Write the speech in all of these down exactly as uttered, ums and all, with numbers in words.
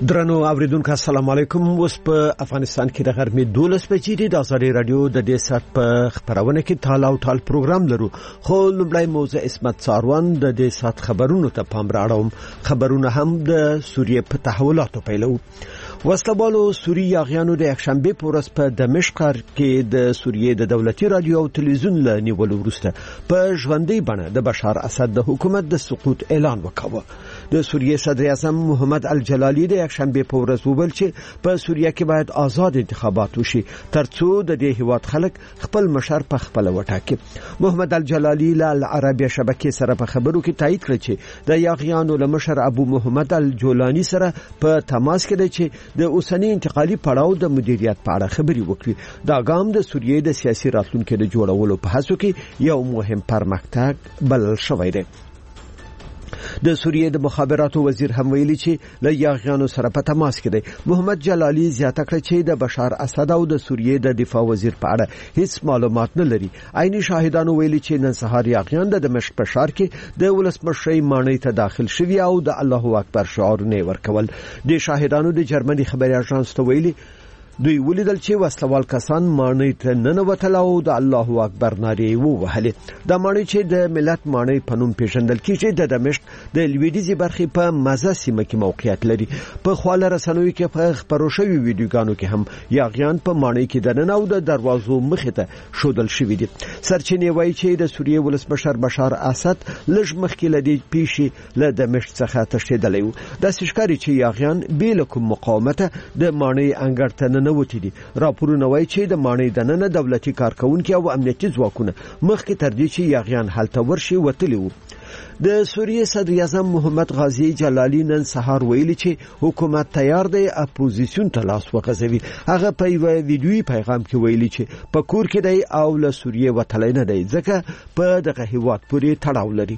درنو اوریدونکو السلام علیکم. اوس په افغانستان کې د غرمې دولس بجې دي. د ازادي رادیو د دې سات په خبرونه کې تاله او تال پروګرام لرو. خو لومړی موضوع اسمت ساروان د دې سات خبرونو ته پام راړوم. خبرونه هم د سوریه په تحولاتو پیلو. وسلوالو سوریه یاغیانو د یکشنبه په ورځ په دمشق کې د سوریه د دولتي رادیو او تلویزیون له نیولو وروسته په ژوندۍ بڼه د بشار اسد د حکومت د سقوط اعلان وکړ. د سوریه صدر اعظم محمد الجلالی د یکشنبه په ورځ وویل چې په سوریه کې باید آزاد انتخابات وشي ترڅو د دې هیواد خلک خپل مشر په خپل وټاکي. محمد الجلالی له العربیه شبکې سره په خبرو کې تایید کړ چې د یاغیانو له مشر ابو محمد الجولانی سره په تماس کې دی چې د اوسنی انتقالي پړاو د مدیریت په اړه خبري وکړي. دا ګام د سوریه د سیاسي راتلونکو د جوړولو په هڅو کې یو مهم پرمختګ بلل شوی دی. د سوریه د مخابراتو وزیر هم ویلي چې له یاغیانو سره په تماس کې دی. محمد جلالی زیاته کړ چې د بشار اسد او د سوریه د دفاع وزیر په اړه هیڅ معلومات نه لري. عیني شاهدانو ویلي چې نن سهار یاغیان د دمشق په ښار کې د ولسمشر مانۍ ته داخل شوي او د الله اکبر شعارونه ورکول. د شاهدانو د جرمني خبري اژانس ته ویلي دوی ولیدل چې وسلوال کسان مانۍ ته ننوتل او د الله اکبر نارې ووهلې. د مانۍ چې د ملت مانۍ په نوم پیژندل کیږي د دمشق د لویدیځي برخې په مزه سیمه کې موقعیت لري. په خواله رسنوي کې په خبرو شوی ویډیوګانو کې هم یاغیان په مانۍ کې د نن او د دروازو مخې ته شودل شوی دي. سرچینې وایي چې د سوریه ولسمشر بشار اسد لږ مخکې لدی پیشي له دمشق څخه تښتیدلی و. د سشکاري چې یاغیان بیل کوم مقاومت د مانۍ انګړ ته نوتی دي. راپورونه وایي چې د مانۍ د نن دولتي کارکونکو او امنیتي ځواکونه مخکې تر دې چې یاغیان هلته ورشي وتلی وو. د سوریه صدر اعظم محمد غازی جلالی نن سهار ویلي چې حکومت تیار دی اپوزیسیون ته لاس وغځوي. هغه په یو ویډیوي پیغام کې ویلي چې په کور کې دی او له سوریه وتلی نه دی ځکه په دغه هیواد پورې تړاو لري.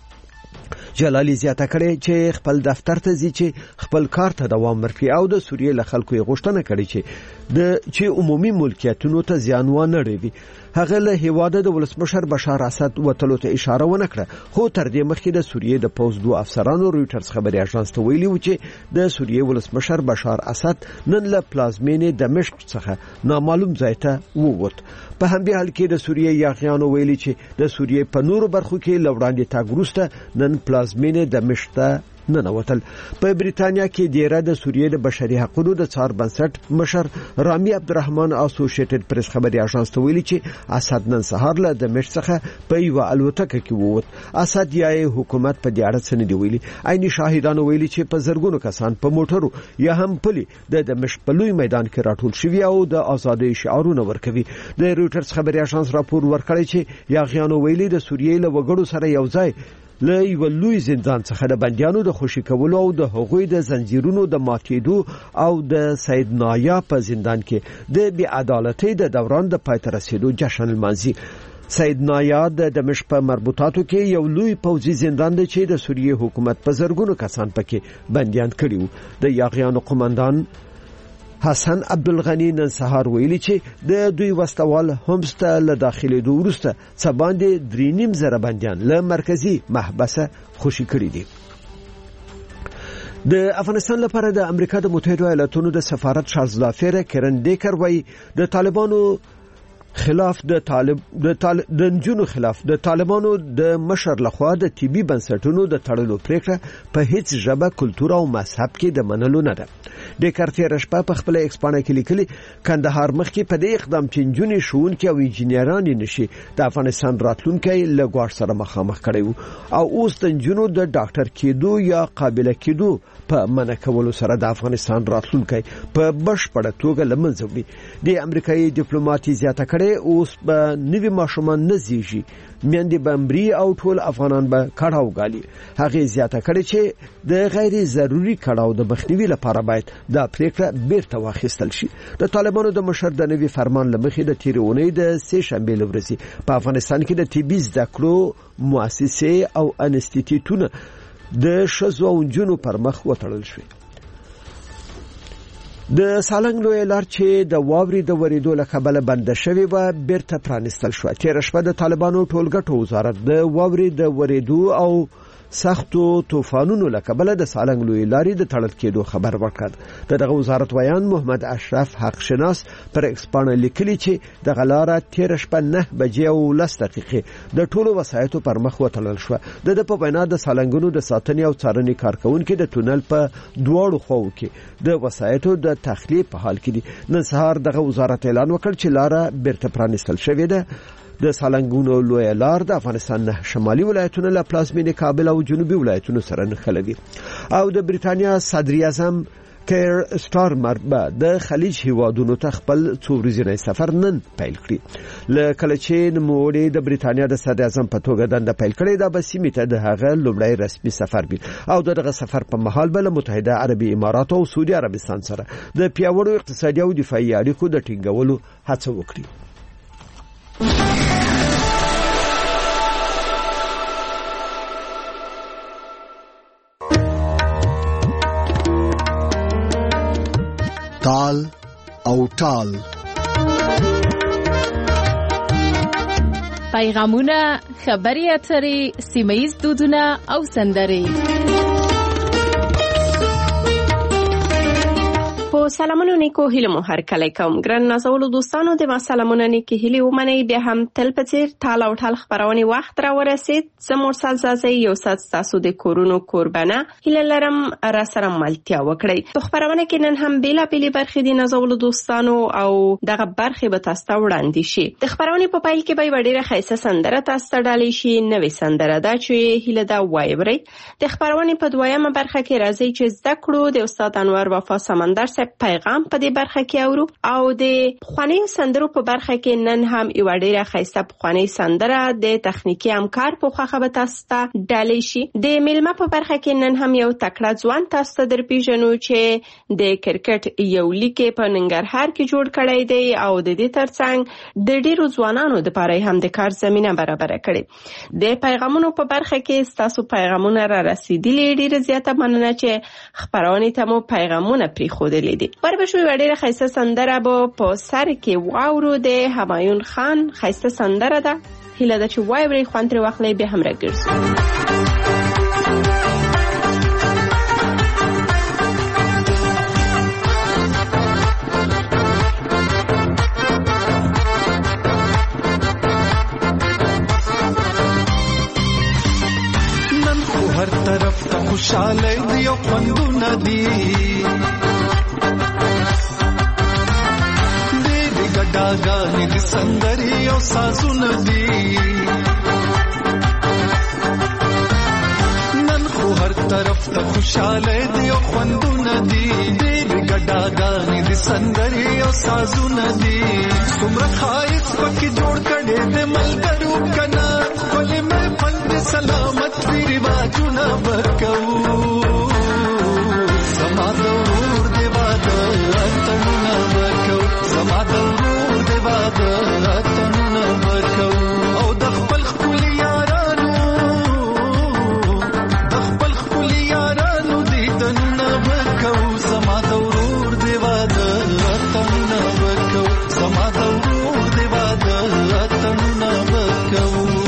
جلالی زیاته کړې چې خپل دفتر ته ځي چې خپل کار ته دوام ورکړي او د سوریه له خلکو یې غوښتنه کړې چې د چې عمومي ملکیتونو ته زیان ونه رسوي. هغه له هیواده د ولسمشر بشار اسد وتلو ته اشاره ونه کړه. خو تر دې مخکې د سوریه د پوز دوه افسرانو رويټرز خبري اژانس ته ویلي و چې د سوریه ولسمشر بشار اسد نن له پلازمینې دمشق څخه نامعلوم ځای ته ووت. په همدې حال کې د سوریه یاغیانو ویلي چې د سوریه په نورو برخو کې لوړاندې تاګ وروسته نن پلازمینې دمشق ته ننوتل. په بریتانیا کې دیره د سوریه د بشري حقوقو د څار بنسټ مشر رامي عبدالرحمن اسوسییټډ پریس خبري اژانس ته ویلي چې اسد نن سهار له دمشق څخه په یو الوتکه کې ووت. اسد یې حکومت په دې اړه څه نه دی ویلي. عیني شاهدانو ویلي چې په زرګونو کسان په موټرو یا هم پلي د دمشق په لوی میدان کې راټول شوي او د ازادۍ شعارونه ورکوي. د رويټرز خبري اژانس راپور ورکړی چې یاغیانو ویلي د سوریه له وګړو سره یو ځای له یو لوی زندان څخه د بندیانو د خوشي کولو او د هغوی د زنجیرونو د ماتېدو او د سید نایا په زندان کې د بی عدالتۍ د دوران د پای ته رسیدو جشن لمانځي. سید نایا د دمشق په مربوطاتو کې یو لوی پوځي زندان دی چې د سوریه حکومت په زرګونو کسان پکې بندیان کړي وو. د یاغیانو قومندان حسن عبدالغنی نن سهار ویلي چې د دوی وسلوال همس ته له داخلي دوه وروسته څه باندې درې نیم زره بندیان له مرکزی محبسه خوشي کړي دي. د افغانستان لپاره د امریکا د متحده ایالاتونو د سفارت شارزلافیر کرن ډیکر وایي د طالبانو خلاف د طالب د طالب د نجونو خلاف د طالبانو د مشر لخوا د طبي بنسټونو د تړلو پریکړه په هیڅ ژبه، کلتور او مذهب کې د منلو نه ده. د کارتیر شپه په خپل ایکسپانه کې لیکلي کندهار مخ کې په دې اقدام چې نجونې ښوونکي او انجنیران نشي د افغانستان راتلونکي له ګواښ سره مخامخ کړي وو او اوس د نجونو د ډاکټر کېدو یا قابل کېدو په منع کولو سره د افغانستان راتلونکي په بشپړه توګه لمنځه وړي. د امریکایي ډیپلوماټي زیاته کړي اوس به نوی ماشومان نه زیږي، میندې به مري او ټول افغانان به کړهو غالي. هغه زیاته کړي چې د غیر ضروري کړهو د مخنیوي لپاره باید دا پریکړه بیرته واخیستل شي. د طالبانو د مشر د نوي فرمان لمخې د تیرونې د سه شنبه لورسي په افغانستان کې د طبي زده کړو مؤسسې او انسټیټیوټونه د شذو او جنو پر مخ وتړل شوی. د سالنګ لوی لار چې د واوري د وریدو له کبله بند شوی و بیرته پرانستل شو. تیر شپه د طالبانو ټولګټو وزارت د واوري د وریدو او سختو طوفانونو لکبل د سالنګ لوی لارې د تړل کېدو خبر ورکړ. دغه وزارت ویان محمد اشرف حق شناس پر ایکسپانه لیکلي چې د غلاره تیر شپه نه بجې او لس دقیقې د ټولو وسایتو پر مخ وتړل شو. د په وینا د سالنګونو د ساتنې او څارنې کارکونکو د تونل په دواړو خواو کې د وسایتو د تخلیه په حال کې دي. نن سهار دغه وزارت اعلان وکړ چې لاره بیرته پرانیستل شوې ده. د سالنګونو لوی لار د افغانستان نه شمالي ولایتونو له پلازمینې کابل او جنوبي ولایتونو سره نښلوي. او د بریتانیا صدر اعظم کیر سټارمر به د خلیج هیوادونو ته خپل څو ورځې سفر نن پیل کړی. لکه چې نوموړي د بریتانیا د صدر اعظم په توګه دنده پیل کړې ده، به سیمې ته د هغه لومړی رسمي سفر وي او دغه سفر په مهال به متحده عربي امارات او سعودي عربستان سره د پیاوړو اقتصادي او دفاعي اړیکو د ټینګولو هڅه وکړي. تال او ټال پیغامونه، خبري اترې، سیمه‌ییز دودونه او سندرې. په سلامونو نیکو هیله مو هر کله کوم ګران نازولو دوستانو د ما سلامونه نیکی هیله ومني. بیا هم تل پڅیر تال او ټال خبرونه وخت را ورسید. زموږ سازازي یو سات تاسو د کورونو قربانه هیله لرم را سره ملتیا وکړي. په خبرونه کې نن هم بیلا بیلی برخې د نازولو دوستانو او دغه برخې به تاسو ته وړاندې شي. د خبرونه په پایل کې به وړيره خیسه سندره تاسو ته ډالې شي. نوې سندره دا چې هیله دا وایبري. د خبرونه په دویمه برخه کې راځي چې زده کړو د استاد انور وفا سمندر پیغام په دې برخه کې اورو او د خواني سندرو په برخه کې نن هم یو ډیره خیسته خواني سندره د تخنیکی همکار په خوخه به تاسو ته ډالې شي. د میلمه په برخه کې نن هم یو تکړه ځوان تاسو ته درپیژنو چې د کرکټ یو لیګ په ننګرهار کې جوړ کړی دی او د دې ترڅنګ د ډیرو ځوانانو لپاره هم د کار زمينه برابر کړي. د پیغامونو په برخه کې تاسو پیغامونه را رسیدلي، ډیره زیاته مننه چې خبرونه ته مو پیغامونه پری خوده دي. وربشوی وړيره خیسته سندره به په سر کې واورو د همایون خان خیسته سندره ده. هیله ده چې وایبري خوان تر واخلې به هم راګرځي. نن خو هر طرف ته خوشاله دی او خوندونه دي. ډاګانې د سندري او سازونه دي. نن خو هر طرف ته خوشاله دي او خوندونه دي. ډېرې ډاګانې د سندري او سازونه دي. څومره ښایست پکې جوړ کړي د ملګرو کنه، ښکلې محفل د سلامت وي رواجونه ورکوو. زما د ورور د واده اتڼونه ورکوو. زما د راتنونه ورکو او د خپل خپل یارانو د خپل خپل یارانو دیدنونه ورکو. زما د ورور دی واده راتنونه ورکو. زما د ورور دی واده راتنونه ورکو.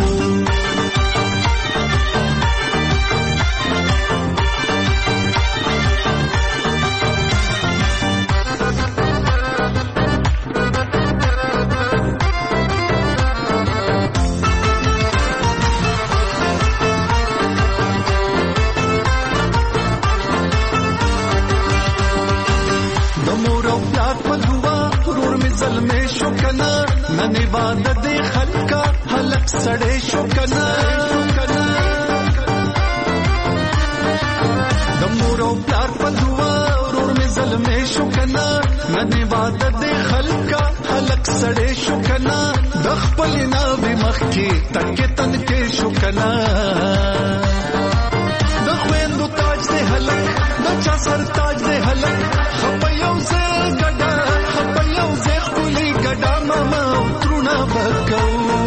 نن عبادت خلقا حلق سڑے شو کنا دمورو پیار پدوا رور میں ظلمے شو کنا. نن عبادت خلقا حلق سڑے شو کنا. دخپل ناوی مخی تک تن کے شو کنا. دخویندو تاج دے حلق دچا سر تاج دے حلق. خپیو سے گڑا خپیو سے خلی گڑا ماما ترونا بکو.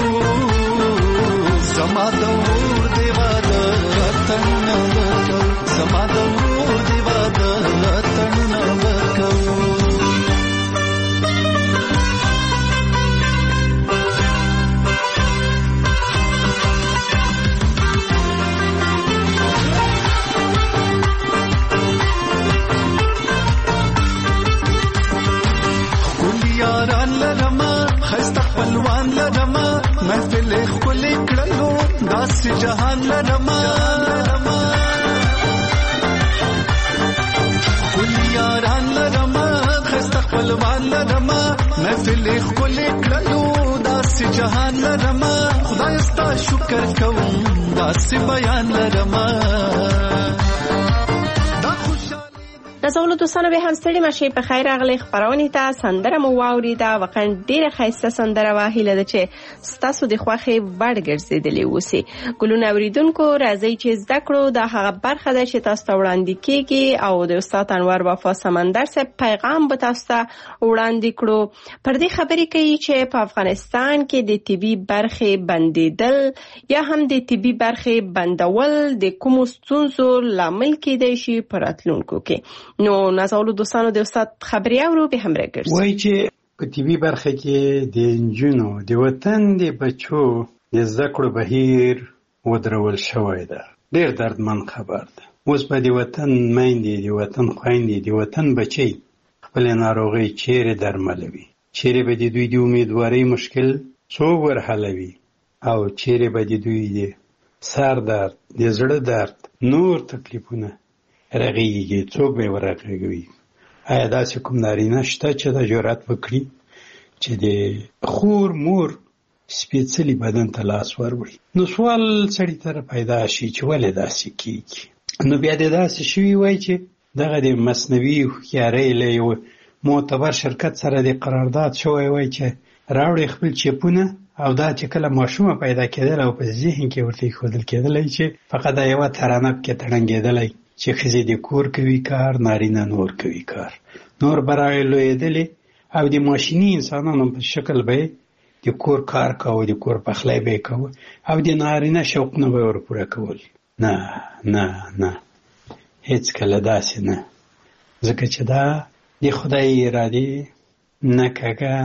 زما دور دیوا رتن بکو. زما دور دیوا رتن بکو. محفل خپل کړلو داسې جهان لرما یاران لرما خسته خپلوان لرما محفل خپل کړلو داسې جهان لرما خدای ستا شکر کوم داسې بیان لرما نازولو دوستانو به هم ستړي مشي په خیر راغلی خبرونه ته سندره مو واوریده واقعا ډیره ښایسته سندره وه هیله ده چې ستاسو د خوښې وړ ګرځېدلې اوسي ګلونه اوریدونکو راځئ چې زده کړو دا هغه برخه ده چې تاسو ته وړاندې کیږي او د استاد انور وفا سمندر صاحب پیغام به تاسو ته وړاندې کړو پر دې خبرې کوي چې په افغانستان کې د طبي برخې بندیدل یا هم د طبي برخې بندول د کومو ستونزو لامل کېدای شي په راتلونکو کې نو نازولو دوستانو د استاد خبري اورو به هم راګرځي وای چې په طبي برخه کې د انجونو د وطن د بچو د زده کړو بهیر ودرول شوی ده ډېر دردمن خبر ده اوس به د وطن میندې د وطن خویندې د وطن بچي خپل ناروغي چیرې درملوي چیرې به د دوی د امیدوارۍ مشکل څوک ورحلوي او چیرې به د دوی د سر درد د زړه درد نور تکلیفونه رغیږي څوک به ورغږوي آیا داسې کوم نارینه شته چې دا جرأت وکړي چې د خور مور سپېڅلي بدن ته لاس وروړي نو سوال سړي ته پیدا شي چې ولې داسې کیږي نو بیا د داسې شوي وای چې دغه د مصنوعي هوښیارۍ له یو معتبر شرکت سره د قرارداد شوی وای چې راوړي خپل چیپونه او دا چې کله ماشومه پیدا کېدل او په ذهن کې ورته ایښودل کېدلی چې فقط دا یوه ترانه پکې تړنګېدلی چې ښځې د کور کوي کار نارینه نور کوي کار نور به راغی لویېدلې او د ماشیني انسانانو په شکل به د کور کار کوه د کور پخلی به یې کوه او د نارینه شوقونه به یې ورپوره کول نه نه نه هېڅکله داسې نه ځکه چې دا د خدای ارادې نه کږه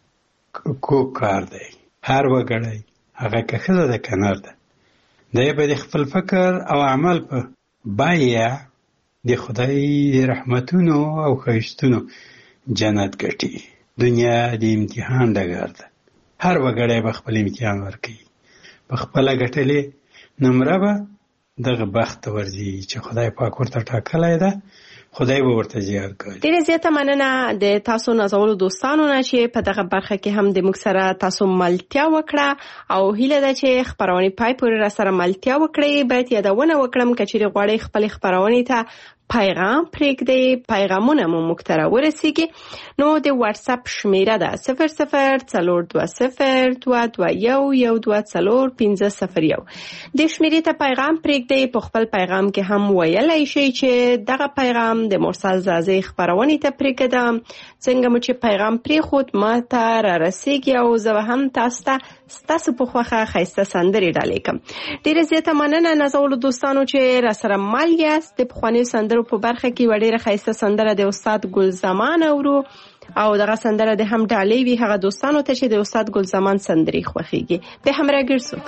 کوږ کار دی هر وګړی هغه که ښځه ده که نر ده دی به د خپل فکر او عمل په بایا د خدای د رحمتونو او ښایستونو جنت ګټي دنیا د امتحان ډګر ده هر وګړی به خپل امتحان ورکوي په خپله ګټلې نمره به دغه بخت ته ورځي چې خدای پاک ورته ټاکلی ده خدای به ورته زیار کوي ډیره زیاته مننه د تاسو نازولو دوستانو نه چې په دغه برخه کې هم د موږ سره تاسو ملتیا وکړه او هیله ده چې خبرونه پای پورې را سره ملتیا وکړي باید یادونه وکړم چې غواړي خپل خبرونه ته پیغام پرېږدئ پیغامونه مو موږ ته راورسیږي نو د واتس اپ شمیره ده صفر صفر څلور دوه صفر دوه دوه یو یو دوه څلور پنځه صفر یو د شمیرې ته پیغام پرېږدئ په خپل پیغام کې هم ویلی شئ چې دغه پیغام د مرسل زازې خبرونې ته پرېږدم څنګه مو چې پیغام پرېښود ما ته رارسیږي او زه به هم تاسو ته ستاسو په خوښه ښایسته سندرې ډالېږم ډېره زیاته مننه نازولو دوستانو چې راسره مل یاست د پخوانیو سندرو په برخه کې یوه ډېره ښایسته سندره د استاد ګل زمان اورو او دغه سندره د هم ډالۍ وي هغه دوستانو ته چې د استاد ګل زمان سندرې خوښیږي به هم راګرځو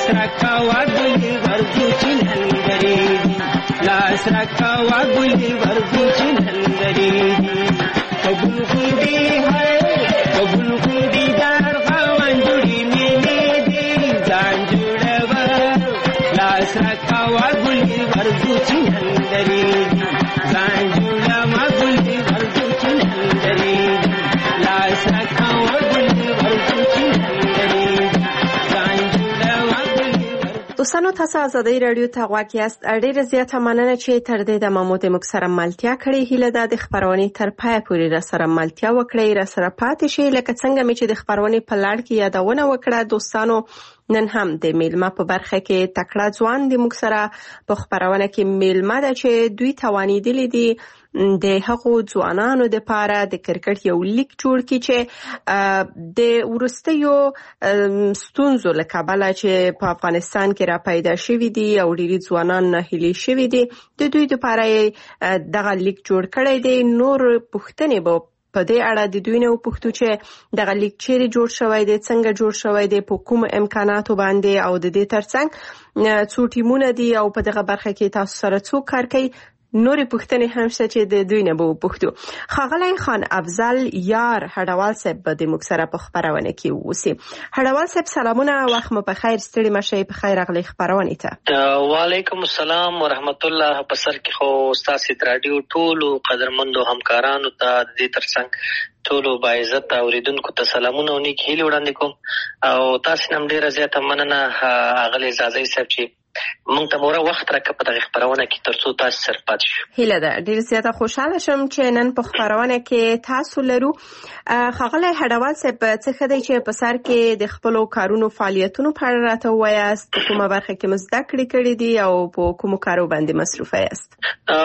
لاس راکوا ګلې ورځو چې نن درېږي لاس راکوا ګلې ورځو چې نن درېږي قبول غونډې هی قبول غونډې دار غوان جوړې میلې دې ځان جوړوه لاس راکوا ګلې ورځو چې نن درېږي ځان جوړوه ګلې ورځو چې نن درېږي لاس راکوا ګلې ورځو چې نن درېږي ځان جوړوه ګلې. دوستانو تاسو ازادي رادیو ته غواړئ یاست. ډیره زیاته مننه چې تر دې د مامود موږ سره ملتیا کړې. هیله ده د خبرونې تر پای پورې را سره ملتیا وکړئ، را سره پاتې شئ. لکه څنګه مې چې د خبرونې په لړ کې یادونه وکړه دوستانو، نن هم د میلمه په برخه کې تکړه ځوان د موږ سره په خبرونه کې میلمه ده چې دوی توانیدلې دي د هغو ځوانانو د پاره د کرکټ یو لیگ جوړ کړي چې د ورستیو ستونزو له کبله چې په افغانستان کې را پیدا شوي دي او ډېری ځوانان ناهیلي شوي دي، د دوی لپاره دغه لیگ جوړ کړی دی. نور پوښتنې به په دې اړه د دوی نه وپوښتو چې دغه لیگ چیرې جوړ شوی دی، څنګه جوړ شوی دی، په کوم امکاناتو باندې، او د دې ترڅنګ څو ټیمونه دي او په دغه برخه کې تاسو سره څوک کار کوي. نورې پوښتنې هم شته چې د دوی نه به وپوښتو. ښاغلی خان افضل یار هډوال صاحب به د موږ سره په خپرونه کې اوسي. هډوال صاحب سلامونه، وخت مو په خیر، ستړي مه شئ، په خیر راغلی خپرونې ته. وعلیکم السلام ورحمت الله. په سر کې خو ستاسو د راډیو ټولو قدرمندو همکارانو ته د دې ترڅنګ ټولو باعزت اوریدونکو ته سلامونه او نیک هیلې وړاندې کوم، او تاسو نن ډیره زیاته مننه اغلی زازی صاحب چې مونږ ته مورا وخت راکړه په دغه خبرونه کې ترڅو تاسو سره پاتې شو. هیله ده ډیر زیاته خوشاله شم چې نن په خبرونه کې تاسو لرو. ښاغلی هډوال صاحب څه ښه دی چې په سر کې د خپلو کارونو فعالیتونو په اړه راته ووایاست، په کومه برخه کې مو زده کړې کړې دي او په کومو کارو باندې مصروفه یاست؟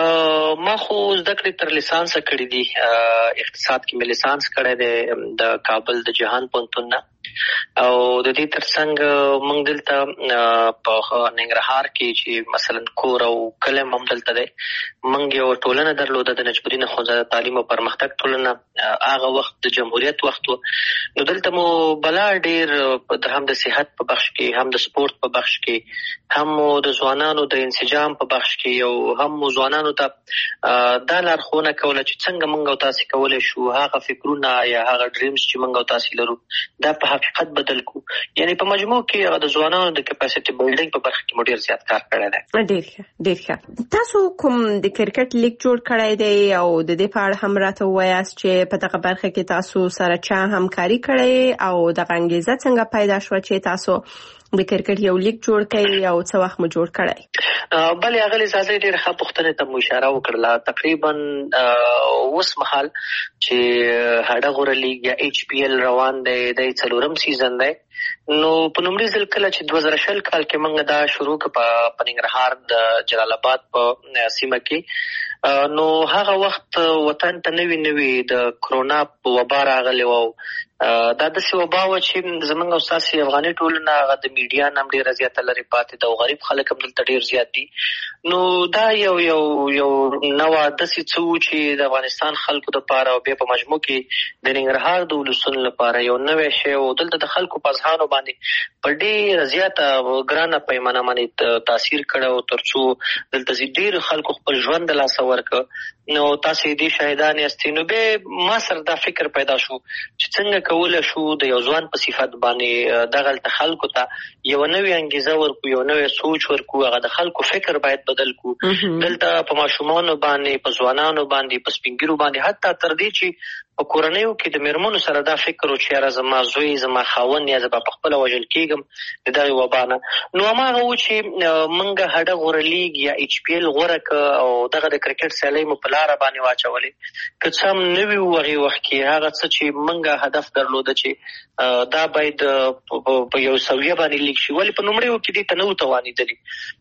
ما خو زده کړې تر لیسانسه کړې دي. اقتصاد کې مې لیسانس کړی دی د کابل د جهان پوهنتون نه، او د دې ترڅنګ موږ دلته په ننګرهار کې چې مثلا کور او کلی هم دلته دی، موږ یو ټولنه درلوده د نجم الدین اخوندزاده تعلیم او پرمختګ ټولنه. هغه وخت د جمهوریت وخت و، نو دلته مو بلا ډېر هم د صحت په بخش کې، هم د سپورت په بخش کې، هم د ځوانانو د انسجام په بخش کې، او هم ځوانانو ته دا لارښوونه کوله چې څنګه موږ او تاسې کولی شو هغه فکرونه یا هغه ډریمز چې موږ او تاسې لرو دا په حقیقت بدل کو. یعنی په مجموع کې هغه د ځوانانو د کیپاسټي بلډینګ په برخه کې مو ډېر زیات کار کړی دی. ډېر ښه ډېر ښه. تاسو کوم د کرکټ لیگ جوړ کړی دی او د دې په اړه هم راته ووایاست چې په دغه برخه کې تاسو سره چا همکاري کړې او دغه انګیزه څنګه پیدا شوه چې تاسو د کرکټ یو لیگ جوړ کړئ او څه وخت مو جوړ کړی؟ بلې هغه اجازه ډېره ښه پوښتنې ته مو اشاره وکړله. تقریبا اوس مهال چې هډه غوره لیگ یا ایچ پی ایل روان دی، د څلورم سیزن دی. نو په لومړي ځل کله چې دوه زره شل کال کې موږ دا شروع کړه په ننګرهار د جلال آباد په سیمه کې، نو هغه وخت وطن ته نوي نوي د کرونا وبا راغلی و. دا داسې وبا وه چې زموږ او ستاسې افغاني ټولنه هغه د میډیا نه هم ډېره زیاته لرې پاتې ده او غریب خلک هم دلته ډېر زیات دي. نو دا یو یو یو نوه داسې څه و چې د افغانستان خلکو دپاره او بیا په مجموع کې د ننګرهار د ولسونو لپاره یو نوی شی و. دلته د خلکو په اذهانو باندې په ډېره زیاته ګرانه پیمانه باندې تاثیر کړی و، تر څو دلته ډېرو خلکو خپل ژوند د لاسه ورکړه. نو تاسې دې شاهدان یاستئ. نو بیا ما سره دا فکر پیدا شو چې څنګه کولی شو د یو ځوان په صفت باندې دغلته خلکو ته یو نوې انګیزه ورکو، یو نوی سوچ ورکو، هغه د خلکو فکر باید بدل کو. دلته په ماشومانو باندې، په ځوانانو باندې، په سپین ږیرو باندې، حتی تر دې چې په کورنیو کې د میرمنو سره دا فکر و چې یاره زما زوی، زما خاوند یا زه به په خپله وژل کېږم د دغې وبا نه. نو هماغه و چې موږ هډه غوره لیګ یا ایچ پی ایل غوره کړه او دغه د کرکټ سیالۍ مو په لاره باندې واچولې. که څه هم نه وي و هغې وخت کې هغه څه چې موږ هدف درلوده چې دا باید په یو سویه باندې لیګ شي، ولې په لومړیو کې دې ته نه و توانېدلي. خو لومړی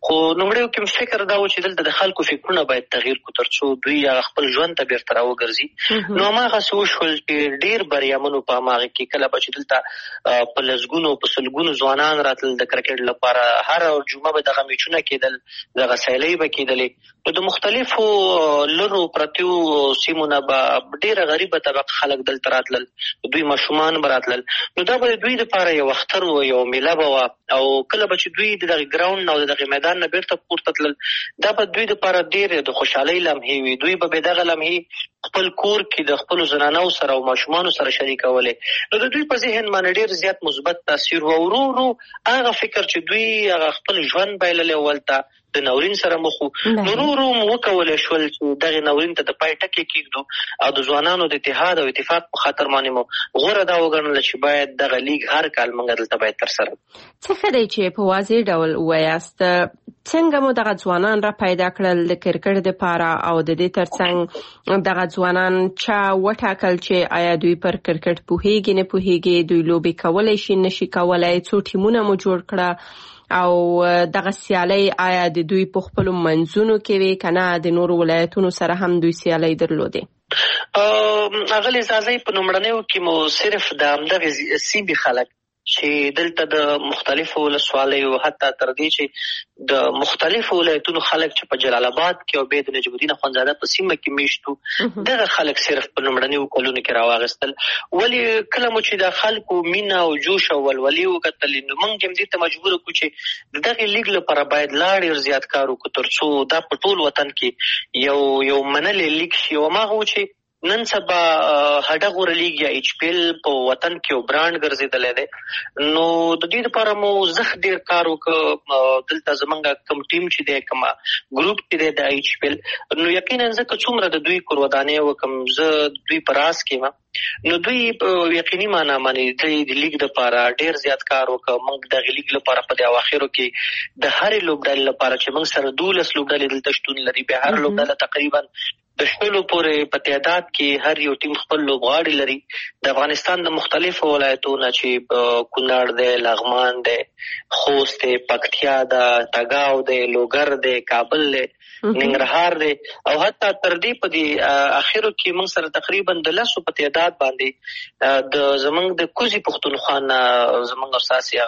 لومړیو کې فکر دا و چې دلته د خلکو فکرونه باید تغییر کو ترڅو دوی خپل ژوند ته بیرته راوګرځي. نو هماغسې وشول چې ډېر بریامنو په هماغه کې کله به چې دلته په لسګونو په سلګونو ځوانان راتلل د کرکټ لپاره، هر جمعه به دغه میچونه کېدل، دغه سیالۍ به کېدلې. نو د مختلفو لرو پرتیو سیمو نه به ډېره غریبه طبقه خلک دلته راتلل، دوی ماشومان به راتلل. نو دا به دوی دپاره یو اختر و، یو میله به وه، او کله به چې دوی د دغې ګراونډ او د دغې میدان نه بیرته پورته تلل، دا به دوی دپاره ډېرې د خوشحالۍ لمحې وي. دوی به بې دغه لمحې خپل کور کې د خپلو زنانو سره او ماشومانو سره شریکولې. نو د دوی په ذهن باندې ډېر زیات مثبت تاثیر و. ورو ورو هغه فکر چې دوی هغه خپل ژوند بایللی ولته د ناورین سره مخ وو، نو ورو ورو مو وکولی شول چې دغې ناورین ته د پای ټکی کېږدو، او د ځوانانو د اتحاد او اتفاق په خاطر باندې مو غوره دا وګڼله چې باید دغه لیګ هر کال موږ دلته باید ترسره کړو. څه ښه دی چې په واضح ډول ووایاست. څنګه مو دغه ځوانان را پیدا کړل د کرکټ دپاره، او د دې ترڅنګ دغه ځوانان چا وټاکل چې آیا دوی پر کرکټ پوهېږي نه پوهېږي، دوی لوبې کولی شي نه شي کولی، څو ټیمونه مو جوړ کړه، او دغه سیالۍ آیا د دوی په خپلو منځونو کې وي که نه د نورو ولایتونو سره هم دوی سیالۍ درلودې؟ اغلې زازۍ په لومړنیو کې مو صرف د همدغې سیمې خلک چې دلته د مختلفو ولسوالیو، حتی تر دې چې د مختلفو ولایتونو خلک چې په جلال آباد کې او بیا د نجم الدین اخوندزاده په سیمه کې میشتو، دغه خلک صرف په لومړنیو کلونو کې راواغېستل. ولې کله مو چې د خلکو مینه او جوش او ولولې وکتلې، نو موږ هم دې ته مجبور کړو چې د دغې لیګ لپاره باید لا ډېر زیات کار وکړو ترڅو دا په ټول وطن کې یو یو منلې لیګ شي. او هماغه و چې نن سبا هډغوره لیګ یا ایچ پی ایل په وطن کې یو برانډ ګرځېدلی دی. نو د دې دپاره مو زښت ډېر کار وکړ. دلته زمونږ کوم ټیم چې دی، کوم ګروپ چې دی د ایچ پی ایل، نو یقینا زه که څومره د دوی قربانۍ وکړم، زه دوی په راز کې یم، نو دوی په یقیني معنا باندې دوی د لیګ دپاره ډېر زیات کار وکړ. موږ دغې لیګ لپاره په دې اواخرو کې د هرې لوبډلې لپاره چې موږ سره دولس لوبډلې دلته شتون لري، بیا هر لوبډله تقریبا د شلو پورې په تعداد کې هر یو ټیم خپل لوبغاړي لري. د افغانستان د مختلفو ولایتونو چې کونړ دی، لغمان دی، خوست دی، پکتیا ده، تګاو دی، لوګر دی، کابل دی، ننګرهار دی، او حتی تر دې په دې اخرو کې موږ سره تقریبا د لسو په تعداد باندې د زمونږ د کوزي پښتونخوا نه زمونږ اساسي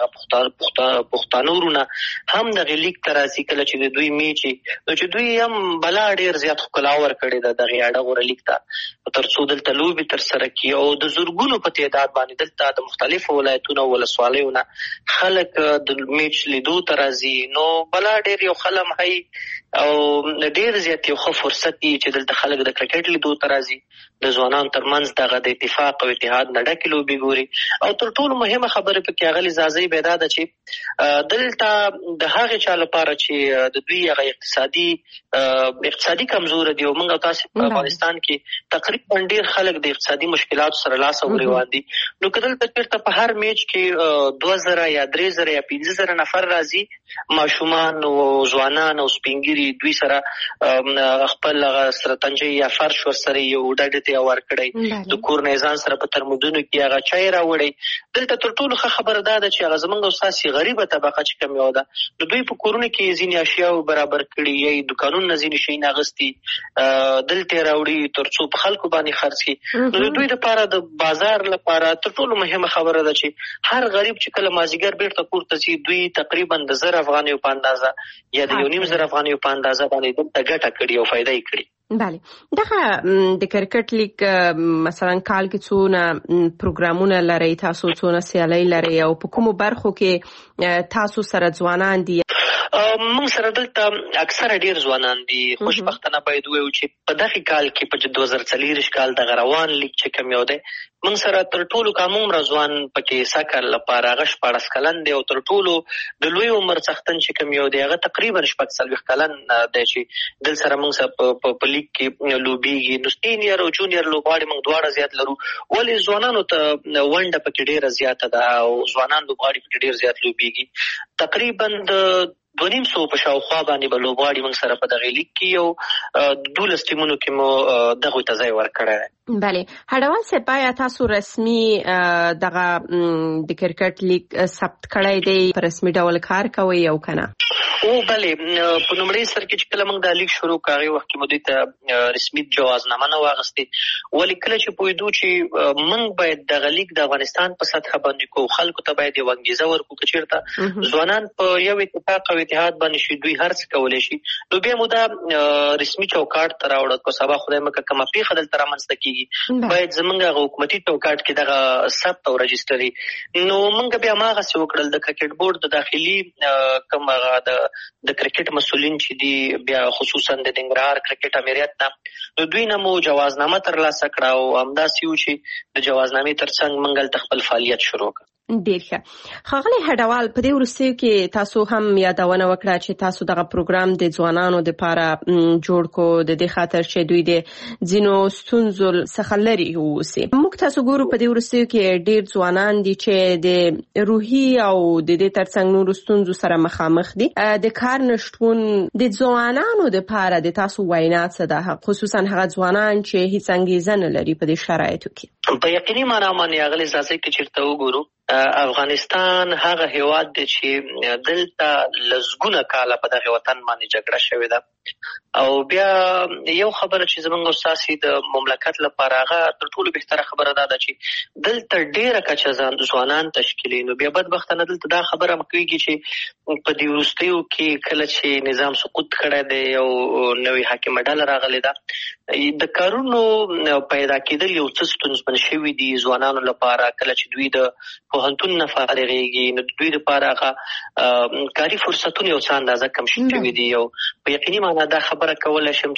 هغه پښتانه ورونه هم دغې لیګ ته راځي. کله چې د دوی میچ نو چې دوی هم بلا ډېر زیات ښکلا ورکړې ده دغې هډغوره لیګ ته، تر څو دلته لوبې ترسره کړي، او د زرګونو په تعداد باندې دلته د مختلفو ولایتونو او ولسوالیو نه خلک د میچ لیدو ته راځي. نو بلا ډېر یو ښه لمحه او ډېر زیات یو ښه فرصت دی چې دلته خلک د کرکټ لیدو ته راځي، د ځوانانو ترمنځ دغه د اتفاق او اتحاد نه ډکې لوبې ګوري. او تر ټولو مهمه خبره پکې اغلې زازۍ بیا دا ده چې دلته د هغې چا لپاره چې د دوی هغه اقتصادي اقتصادي کمزوره دي، او موږ او تاسې په افغانستان کې تقریبا ډېر خلک د اقتصادي مشکلاتو سره لاس او ګرېوان دي. نو که دلته چېرته په هر میچ کې دوه زره یا درې زره یا پنځه زره نفر راځي، ماشومان او ځوانان او سپین ږیري، دوی سره خپل سره تنجۍ یا فرش ورسره یو ډډې ته ورکړی، د کور نه ځان سره په ترمودونو کې هغه چای راوړی. دلته تر ټولو ښه خبره دا ده چې هغه زموږ او ستاسې غریبه طبقه چې کوم یو ده، نو دوی په کورونو کې ځینې اشیاو برابر کړي، یا دوکانونه ځینې شیونه اخیستي دلته یې راوړي تر څو په خلکو باندې خرڅ کړي. نو د دوی دپاره د بازار لپاره تر ټولو مهمه خبره ده چې هر غریب چې کله مازدیګر بیرته کور ته ځي، دوی تقریبا د زر افغانیو په اندازه یا د یو نیم زر افغانیو په اندازه باندې دلته ګټه کړي او فایده یې کړي. بله، دغه د کرکټ لیګ مثلا کال کې څونه پروګرامونه لري، تاسو څونه سیالۍ لري، او په کومو برخو کې تاسو سره ځوانان دي؟ موږ سره دلته اکثره ډېر ځوانان دي. خوشبختانه باید ووایو چې په دغې کال کې په دوه زره څلېرویشت کال دغه روان لیګ چې کوم یو دی، موږ سره تر ټولو کم عمره ځوان پکې سکر لپاره هغه شپاړس کلن دی، او تر ټولو د لوی عمر څښتن چې کوم یو دی هغه تقریبا شپږ څلوېښت کلن دی چې دل سره موږ سره په لیګ کې لوبېږي. نو سینیر او جونیر لوبغاړي موږ دواړه زیات لرو، ولې ځوانانو ته ونډه پکې ډېره زیاته ده او ځوانان لوبغاړي پکې ډېر زیات لوبېږي. تقریبا د دوه نیم سوه په شاوخوا باندې به لوبغاړي موږ سره په دغې لیګ کې یو دولس ټیمونو کې مو دغوی ته ځای ورکړی دی. بله، هډوال صاحب، آیا تاسو رسمي دغه د کرکټ لیګ ثبت کړی دی، په رسمي ډول کار کوئ او که نه؟ او بله په لومړي سر کې چې کله موږ د لیک شروع کاغې وخت کې مو ته رسمي جوازنامه نه واغستې، ولې کله چې پوهېدو چې موږ باید دغه لیک د افغانستان په سطحه باندې کوو، خلکو ته باید یوه انګېزه ورکړو که چېرته ځوانان په یو اتفاق او اتحاد باندې شي دوی هر څه کولی شي، نو بیا مو دا رسمي چوکاټ ته راوړه. په سبا خدای مکړه کومه پېښه دلته رامنځته کېږي باید زموږ هغه حکومتي چوکاټ کې دغه ثبت او رجسټري. نو موږ بیا هماغسې وکړل، د کرکټ بورډ د داخلي کوم هغه د د کرکټ مسؤلین چې دي بیا خصوصا د ننګرهار کرکټ امریت نه، نو دوی نه مو جوازنامه ترلاسه کړه او همداسې و چې د جوازنامې تر څنګ موږ هلته خپل فعالیت شروع کړ. ډیر ښه. ښاغلی هډوال، په دې وروستیو کې تاسو هم یادونه وکړه چې تاسو دغه پروګرام د ځوانانو دپاره جوړ کو د دې خاطر چې دوی د ځینو ستونزو څخه لرې واوسي. موږ تاسو ګورو په دې وروستیو کې ډیر ځوانان دي چې د روحي او د دې ترڅنګ نورو ستونزو سره مخامخ دي. د کار نشتون د ځوانانو دپاره د تاسو وینا څه ده، خصوصا هغه ځوانان چې هیڅ انګېزه نه لري په دې شرایطو کې؟ په یقیني معنا باندې اغلی ځای کې چیرته وګورو، افغانستان هغه هیواد دی چې دلته لسګونه کاله په دغه وطن باندې جګړه شوې ده، او بیا یو خبره چې زموږ استاسي د مملکت لپاره هغه تر ټولو بهتره خبره دا ده چې دلته ډیره کچه ځوانان تشکیلي. نو بیا بدبختانه دلته دا خبره هم کېږي چې په دې وروستیو کې کله چې نظام سقوط کړی دی او نوې حاکمه ډله راغلې ده، د کارونو پیدا کېدل یو څه ستونزمن شوي دي ځوانانو لپاره. کله چې دوی د پوهنتون نه فارغېږي نو دوی لپاره هغه کاري فرصتونه یو څه اندازه کم شوي دي. او په یقیني معنا دا خبره کولی شم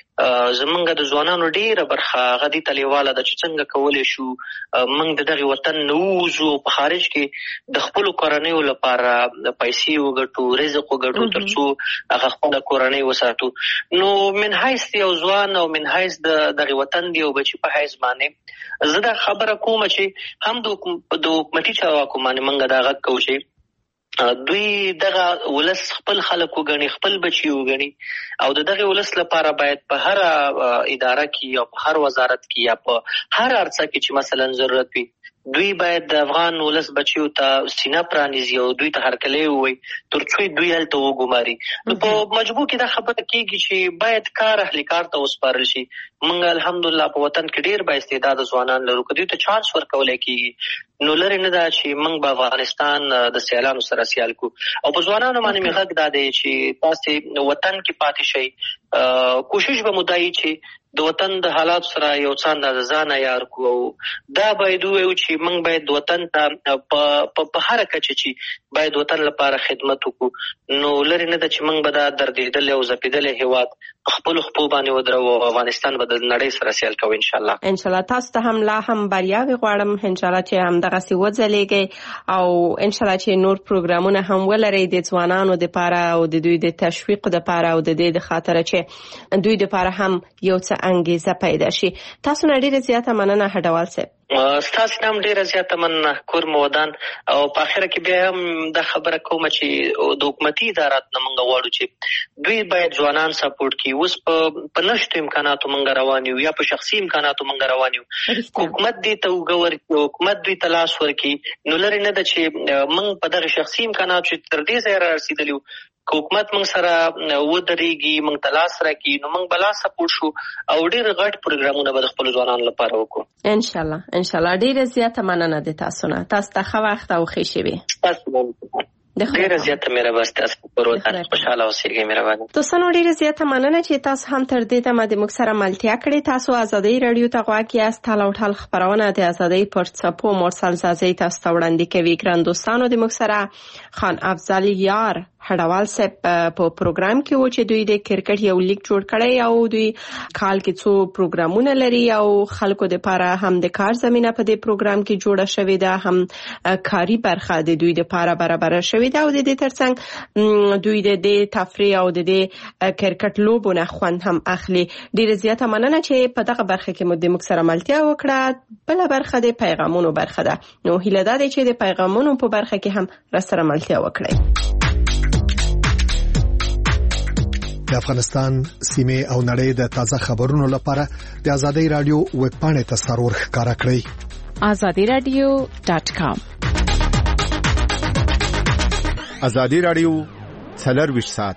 چې زمونږ د ځوانانو ډېره برخه هغه دې ته لیواله ده چې څنګه کولی شو موږ د دغې وطن نه ووځو، په خارج کې د خپلو کورنیو لپاره پیسې وګټو، رزق وګټو، تر څو هغه خپله کورنۍ وساتو. نو من حیث یو ځوان او من حیث د دغې وطن د یو بچي په حیث باندې زه دا خبره کوم چې هم د حکومتي چارواکو باندې موږ دا غږ کوو چې دوی دغه ولس خپل خلک وګڼي، خپل بچي وګڼي، او د دغه ولس لپاره باید په هر اداره کې یا په هر وزارت کې یا په هر ارڅه کې چې مثلا ضرورت وي دوی باید د افغان ولس بچیو ته سینه پرانیزي او دوی ته هرکلی ووایي تر څو دوی هلته وګماري. نو په مجبور کې دا خبره کېږي چې باید کار اهل کار ته وسپارل شي. موږ الحمدلله په وطن کې ډېر با استعداده ځوانان لرو، که دوی ته چانس ورکولی کېږي نو لرې نه ده چې موږ به افغانستان د سیالانو سره سیال کو. او په ځوانانو باندې مې غږ دا دی چې تاسې وطن کې پاتې شئ، کوشش به مو دا وي چې د وطن د حالات سره یو څه اندازه ځان عیار کړو. او دا باید ووایو چې موږ باید وطن ته په هره کچه چې باید وطن لپاره خدمت وکړو. نو لرې نه ده چې موږ به دا دردېدلی او ځپېدلی هېواد په خپلو خپو باندې ودرو او افغانستان به د نړۍ سره سیال کوو انشاءالله. انشاءالله تاسو ته هم لا هم بریاوې غواړم، انشاءالله چې همدغسې وځلیږئ او انشاءالله چې نور پروګرامونه هم ولرئ د ځوانانو دپاره او د دوی د تشویق دپاره او د دې د خاطره چې دوی دپاره هم یو څه انګېزه پیدا شي. تاسو نه ډېره زیاته مننه هډوال صاحب. ستاسو نه هم ډېره زیاته مننه کور مو ودان. او په اخره کې بیا هم دا خبره کومه چې د حکومتي ادارات نه موږ غواړو چې دوی باید ځوانان سپورټ کړي. اوس په نشتو امکاناتو موږ روان یو یا په شخصي امکاناتو موږ روان یو، حکومت دې ته اوږه ورکړي، حکومت دوی ته لاس ورکړي. نو لرې نه ده چې موږ په دغه شخصي امکاناتو چې تر دې ځایه رارسېدلي وو که حکومت موږ سره ودرېږي، موږ ته لاس راکړي، نو موږ به لا سپورټ شو او ډېر غټ پروګرامونه به د خپلو ځوانانو لپاره وکړو انشاءالله. انشاءالله ډېره زیاته مننه د تاسو نه. تاسو ته ښه وخت او ښې شېبې. تاسو ډېره زیاته مهرباني، تاسو پر وطن خوشحاله اوسېږئ. مهرباني. دوستانو ډېره زیاته مننه چې تاسو هم تر دې دمه د موږ سره ملتیا کړې. تاسو ازادۍ راډیو ته غوږ یاست. تال او ټال خپرونه د ازادۍ پر څپو مرسل زازۍ تاسو ته وړاندې کوي. ګران دوستانو د موږ سره خان افضل یار هډوال صاحب په پروګرام کې و چې دوی د کرکټ یو لیګ جوړ کړی او دوی کال کې څو پروګرامونه لري او خلکو دپاره هم د کار زمینه په دې پروګرام کې جوړه شوې ده، هم کاري برخه د دوی دپاره برابره شوې ده او د دې ترڅنګ دوی د دې تفریح او د دې کرکټ لوبو نه خوند هم اخلي. ډېره زیاته مننه چې په دغه برخه کې مو د موږ سره ملتیا وکړه. بله برخه د پیغامونو برخه ده. نو هیله دا ده چې د پیغامونو په برخه کې هم راسره ملتیا وکړئ. د افغانستان سیمه او نړۍ د تازه خبرونو لپاره د ازادۍ رادیو ویب پاڼې ته سرور ښکارا کړئ. azadi radio dot com. ازادي رادیو څلرویشت ساعت.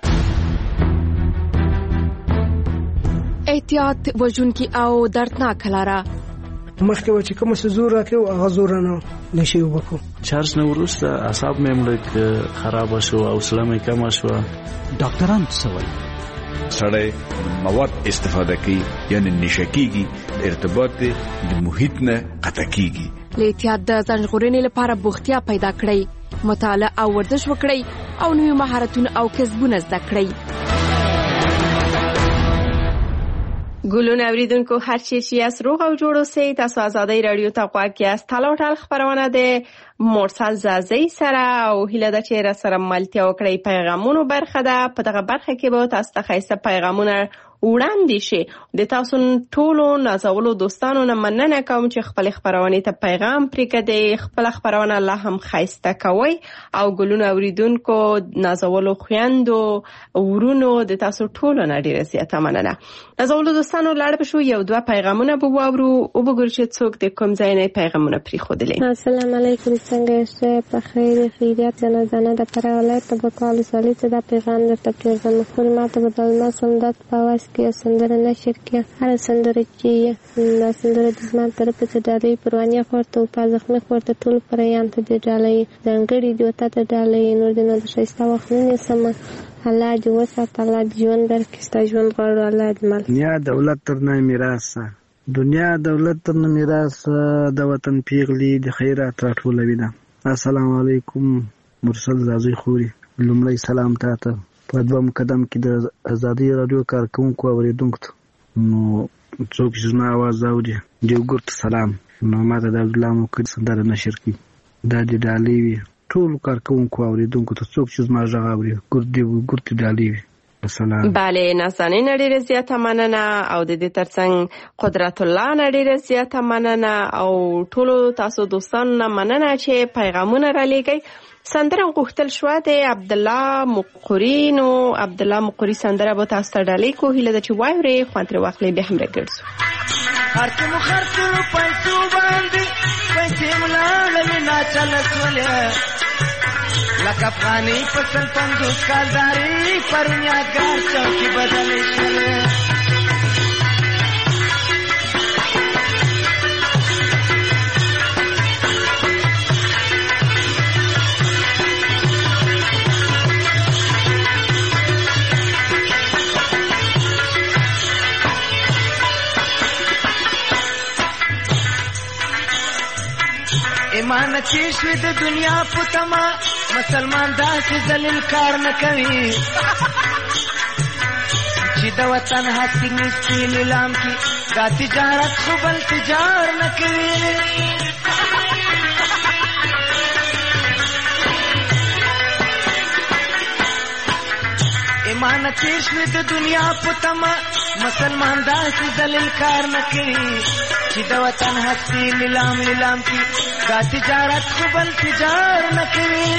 احتیاط وژونکي او دردناک لاره. مخکې و چې کوم څه زور راکړو هغه زور نه نشي وبکو. چارج نه وروسته اعصاب مې ملک خراب شو او حوصله مې کم شو. ډاکټران څه وایي؟ سړی مواد استفاده کوي یعنی نشه کیږي، ارتباط د محیط نه قطع کیږي. له احتیاط د ځان ژغورنې لپاره بوختیا پیدا کړئ، مطالعه او ورزش وکړئ او نوي مهارتونه او کسبونه زده کړئ. ګلون اوریدونکو هر چی چې اس روغ او جوړ اوسئ. تاسو آزادۍ رادیو ته غوږ یاست. تاله او ټال خبرونه د مرسل زازی سره او هیله ده چې را سره ملتیا وکړئ. پیغامونو برخه ده. په دغه برخه کې به تاسو ته ښایسته پیغامونه وړاندې شي. د تاسو ټولو نازولو دوستانو نه مننه کوم چې خپل خبرونه ته پیغام پرېږدئ. خپل خبرونه الله هم ښایسته کوي. او ګلون اوریدونکو نازولو خويندو ورونو د تاسو ټولو نه ډیره زیاته مننه. نازولو دوستانو لاړ بشو یو دوه پیغامونه به واورو او وګورئ چې څوک د کوم ځای نه پیغامونه پرېښودلي. السلام علیکم، څنګه یاست؟ په خیر خیریت جنازانه د پر ولایت تبکال سالي ته د پیغام درته پرېږدم. خپل ماته بدل ما سندات پاواز کې سندره نشر کې هر سندره چې لا سندره د زمان طرف ته ډالۍ پروانیا خورته او په زخمه خورته ټول پریان ته د ډالۍ ځنګړي دی وته ته ډالۍ نور د نو د شایسته وختونه سم الله دې وسات الله دې ژوند درکسته ژوند غواړو الله دې مال دنیا دولت تر نه میراث دنیا دولت تر نه میراث د وطن پیغلی د خیرات راټولوي ده. السلام علیکم مرسل زازی خوري. لومړی سلام تاته په دوه مقدم کې د آزادۍ رادیو کارکونکو اوریدونکو نو څوک چې زما आवाज اوري دی ګورته سلام نو ماته د الله مو کې سندره نشر کی دا د ډالۍ وي ټول کارکونکو اوریدونکو ته څوک چې زما ژغ اوري ګورته ګورته ډالۍ وي. السلام. بله نازنین ډیره زیاته مننه او د دې ترڅنګ قدرت الله ډیره زیاته مننه او ټول تاسو دوستانو نه مننه چې پیغامونه را لېږئ. سندره غوښتل شو د عبد الله مقری نو عبد الله مقری سندره به تاسو ته ډالۍ کو هیله ده چې وایوري خوانتر واخلې به هم راګرځو. خرڅ مو خرڅ پیسو باندې پیسې ملاله نه چلسولې لکه افغاني پسل پندوس کالداري پرنیا ګار چوکي بدلې شولې ایمان چې شوی د دنیا په تما مسلمان داسې ذلیل کار نه کوي چې د وطن حق نشي نیلام کی دا تجارت خو بل تجار نه کوي. ایمان چې شوی د دنیا په تما مسلمان داسې ذلیل کار نه کوي چې د وطن حق نیلام نیلام کی دا تجارت خو بل تجار نه کوي.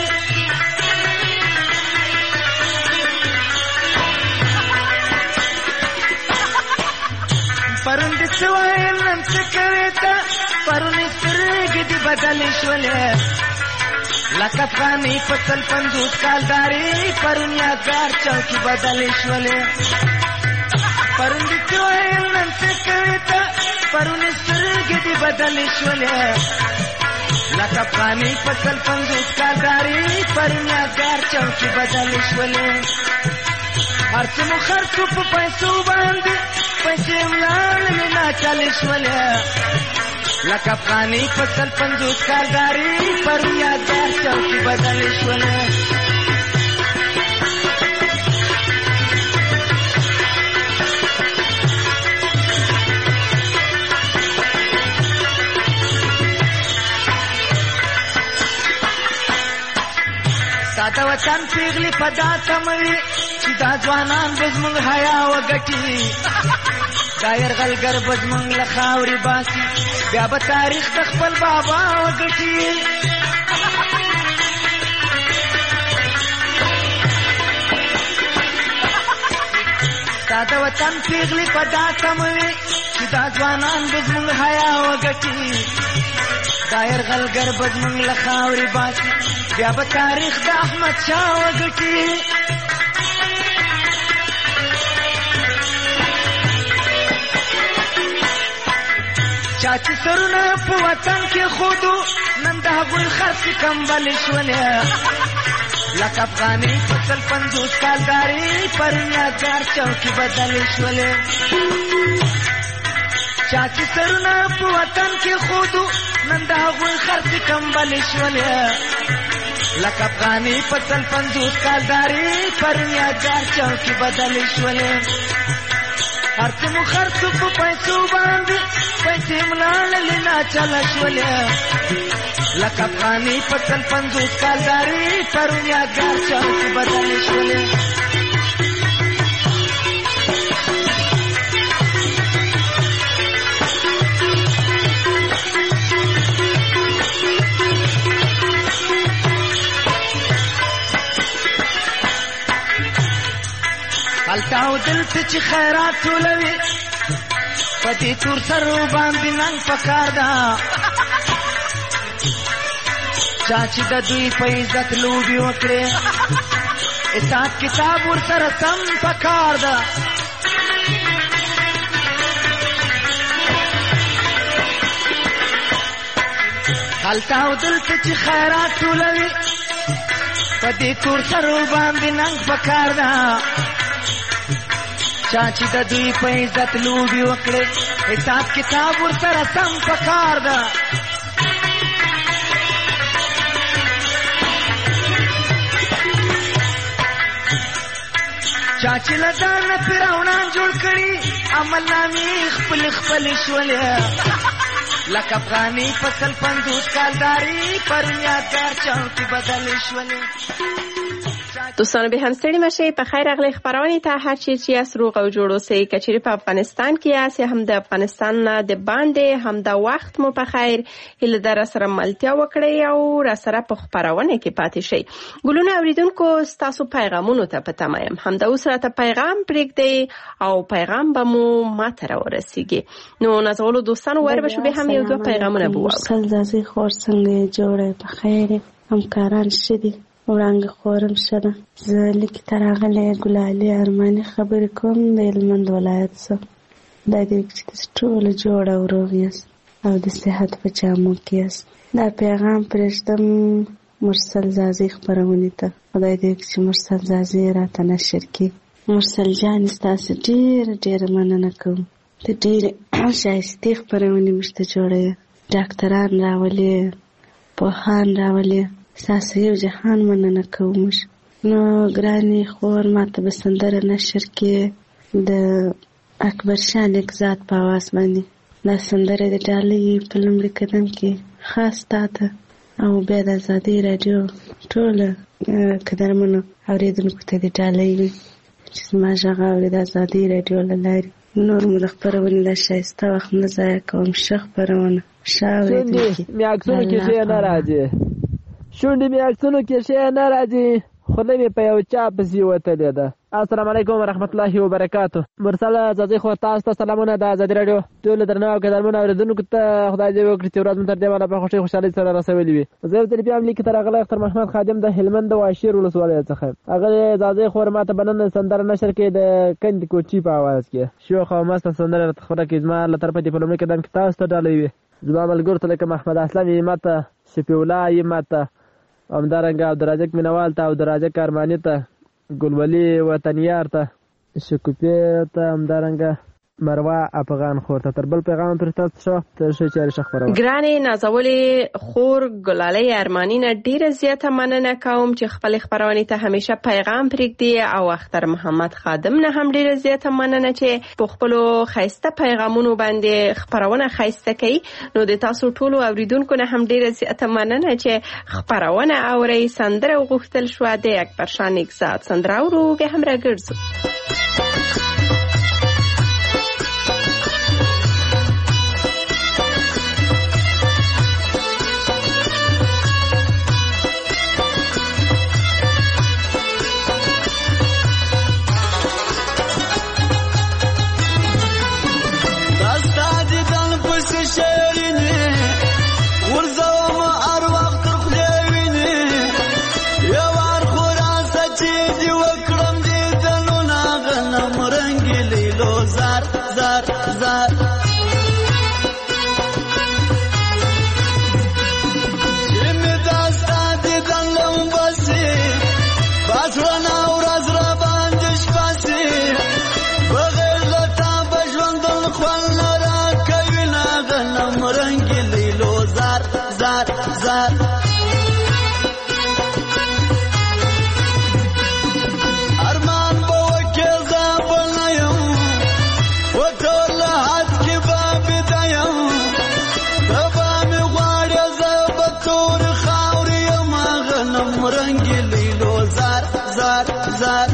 پرند سوایل نن څه کوي تا پرونی سترګې دې بدلې شولې لکه افغاني پتل پندوس کالداري پرونیا ګار چوکي بدلې شولې پرند سوایل نن څه کوي تا پرونی سترګې دې بدلې شولې لکه افغاني پتل پندوس کالداري پرونیا ګار چوکي بدلې شولې خرڅ مو خرڅ په پیسو باندې پیسې ملاله نه چلې شولې لکه افغاني پتل پندوس کالداري پرونیا ګار چوکي بدلې شولې ساده وطن پیغلی پدا تموي چې دا ځوانان بزمونږ حیا وګټي دا يرغلګر بزمونږ له خاورې باسي بیا به تاریخ د خپل بابا وګټي. ساده وطن پیغلی پدا تموي چې دا ځوانان بزمونږ حیا وګټي دا يرغلګر بزمونږ له خاورې باسي بیا به تاریخ د احمد شاه وګټي. چا چې سرونه په وطن کې خودو نن د هغوی خرڅې کمبلې شولې لکه افغاني فصل پنځوس کالداري پر یادګار چوکې بدلې شولې چا چې سرونه په وطن کې خودو نن د هغوی خرڅې کمبلې شولې لکه افغاني فصل پنځوس کالداري پر یادګار چوکې بدلې شولې هر څه مو خرڅ په پیسو باندې پیسې ملاللې ناچله شولې لکه افغاني فصل پنځوس کالداري پر یادګار چوکې بدلې شولې هلته دلته چې خیرات ټولوي په دې تور سرو باندې ننګ پکار ده چا چې د دوی په عزت لوبې وکړې حساب کتاب ورسره سم پکار ده هلته دلته چې خیرات ټولوي په دې تور سرو باندې ننګ پکار ده چا چې د دوی په عزت لوبې وکړې حساب کتاب ورسره سم پکار ده چا چې له ځانه فرعونان جوړ کړي عمل نامې خپلې خپلې شولې لکه افغاني فصل پنځوس کالداري پر یادګار چوکې بدلې شولې دوستانو به هم ستړي مشئ په خیر راغلی خپرونې ته هر چیرې چې یاست روغ او جوړ اوسئ که چیرې په افغانستان کې یاست هم د افغانستان نه د باندې هم د وخت مو په خیر هیله ده راسره ملتیا وکړئ او راسره په خپرونه کې پاتې شئ ګلونه اوریدونکو ستاسو پیغامونو ته په تمه یم همدا اوس راته پیغام پرېږدئ او پیغام به مو ماته راورسیږي نو نازولو دوستانو وار به شو به هم یو دوه پیغامونه به واورو مرسل زازي خور څنګه جوړه په خیر همکاران ښه دي وړانګه خورم ښه ده زه لیکې ته راغلی ګلالي ارماني خبرې کوم د هلمند ولایت څخه دا دی چې تاسو ټوله جوړ او روغ یاست او د صحت په جامو کې یاست دا پیغام پرېږدم مرسل زازي خپرونې ته خدای دې وکړي چې مرسل زازي راته نشر کړي مرسل جانې ستاسو ډېره ډېره مننه کوم ته ډېرې ښایستې خپرونې موږ ته جوړوې ډاکټران راولې پوهان راولې ستاسو یو جهان مننه کوم نو ګرانې خور ماته به سندره نشر کې د اکبر شاه نګزاد په اواز باندې دا سندره د ډالۍ په لومړي قدم کې خاص تا ته او بیا د ازادۍ راډیو ټوله قدرمنو اورېدونکو ته د ډالۍ وي چې زما غږ اوري د ازادۍ راډیو له لارې نور مو د خپرونې دا ښایسته وخت نه ضایع کوم ښه خپرونه ښه اورېدونکي مې عکسونو کې شی نه راځي شونډې مې عکسونو کې شی نه راځي خوله مې په یو چا پسې وتلې ده السلام علیکم ورحمت الله وبرکاتو مرسل زازي خو تاسو ته سلامونه د ازادۍ راډیو ټول درنه او قدرمنو اوریدونکو ته خدای دې وکړي چې ورځ مو تر دې باندې په خوشي خوشالۍ سره رسولې وي زه تر بیا هم لیک تر غلې اختر محمد خادم د هلمند واشیر ولسوالۍ څخه هغه زازي خو ماته بنن سندره نشر کې د کند کوچی په आवाज کې شیخ او مست سندره خبره کې زما له طرفه دی په لومړي قدم کې تاسو ته ډالۍ وي زما ملګرو ته لکه محمد اسلام یې ماته شفیع الله یې ماته همدارنګه عبدالرازق مینوال ته عبدالرازق ارماني ته ګلولي وطنیار ته شکوپې ته همدارنګه مروه افغان خور ته تر بل پیغام پر تاسو شو تر شي چاري شخبره ګرانې نازولې خور ګلالي ارماني نه ډیره زیاته مننه کوم چې خپل خبرونه ته همیشه پیغام پرېږدي او اختر محمد خادم نه هم ډیره زیاته مننه چې په خپل خاصه پیغامونو باندې خبرونه خاصه کوي نو د تاسو ټولو اوریدونکو نه هم ډیره زیاته مننه چې خبرونه اوري سندره وغوښتل شو د اکبر شاه نګزاد سندره ورو به هم راګرځو یو ار خورا سچې دی وکړم دې دنو نام زار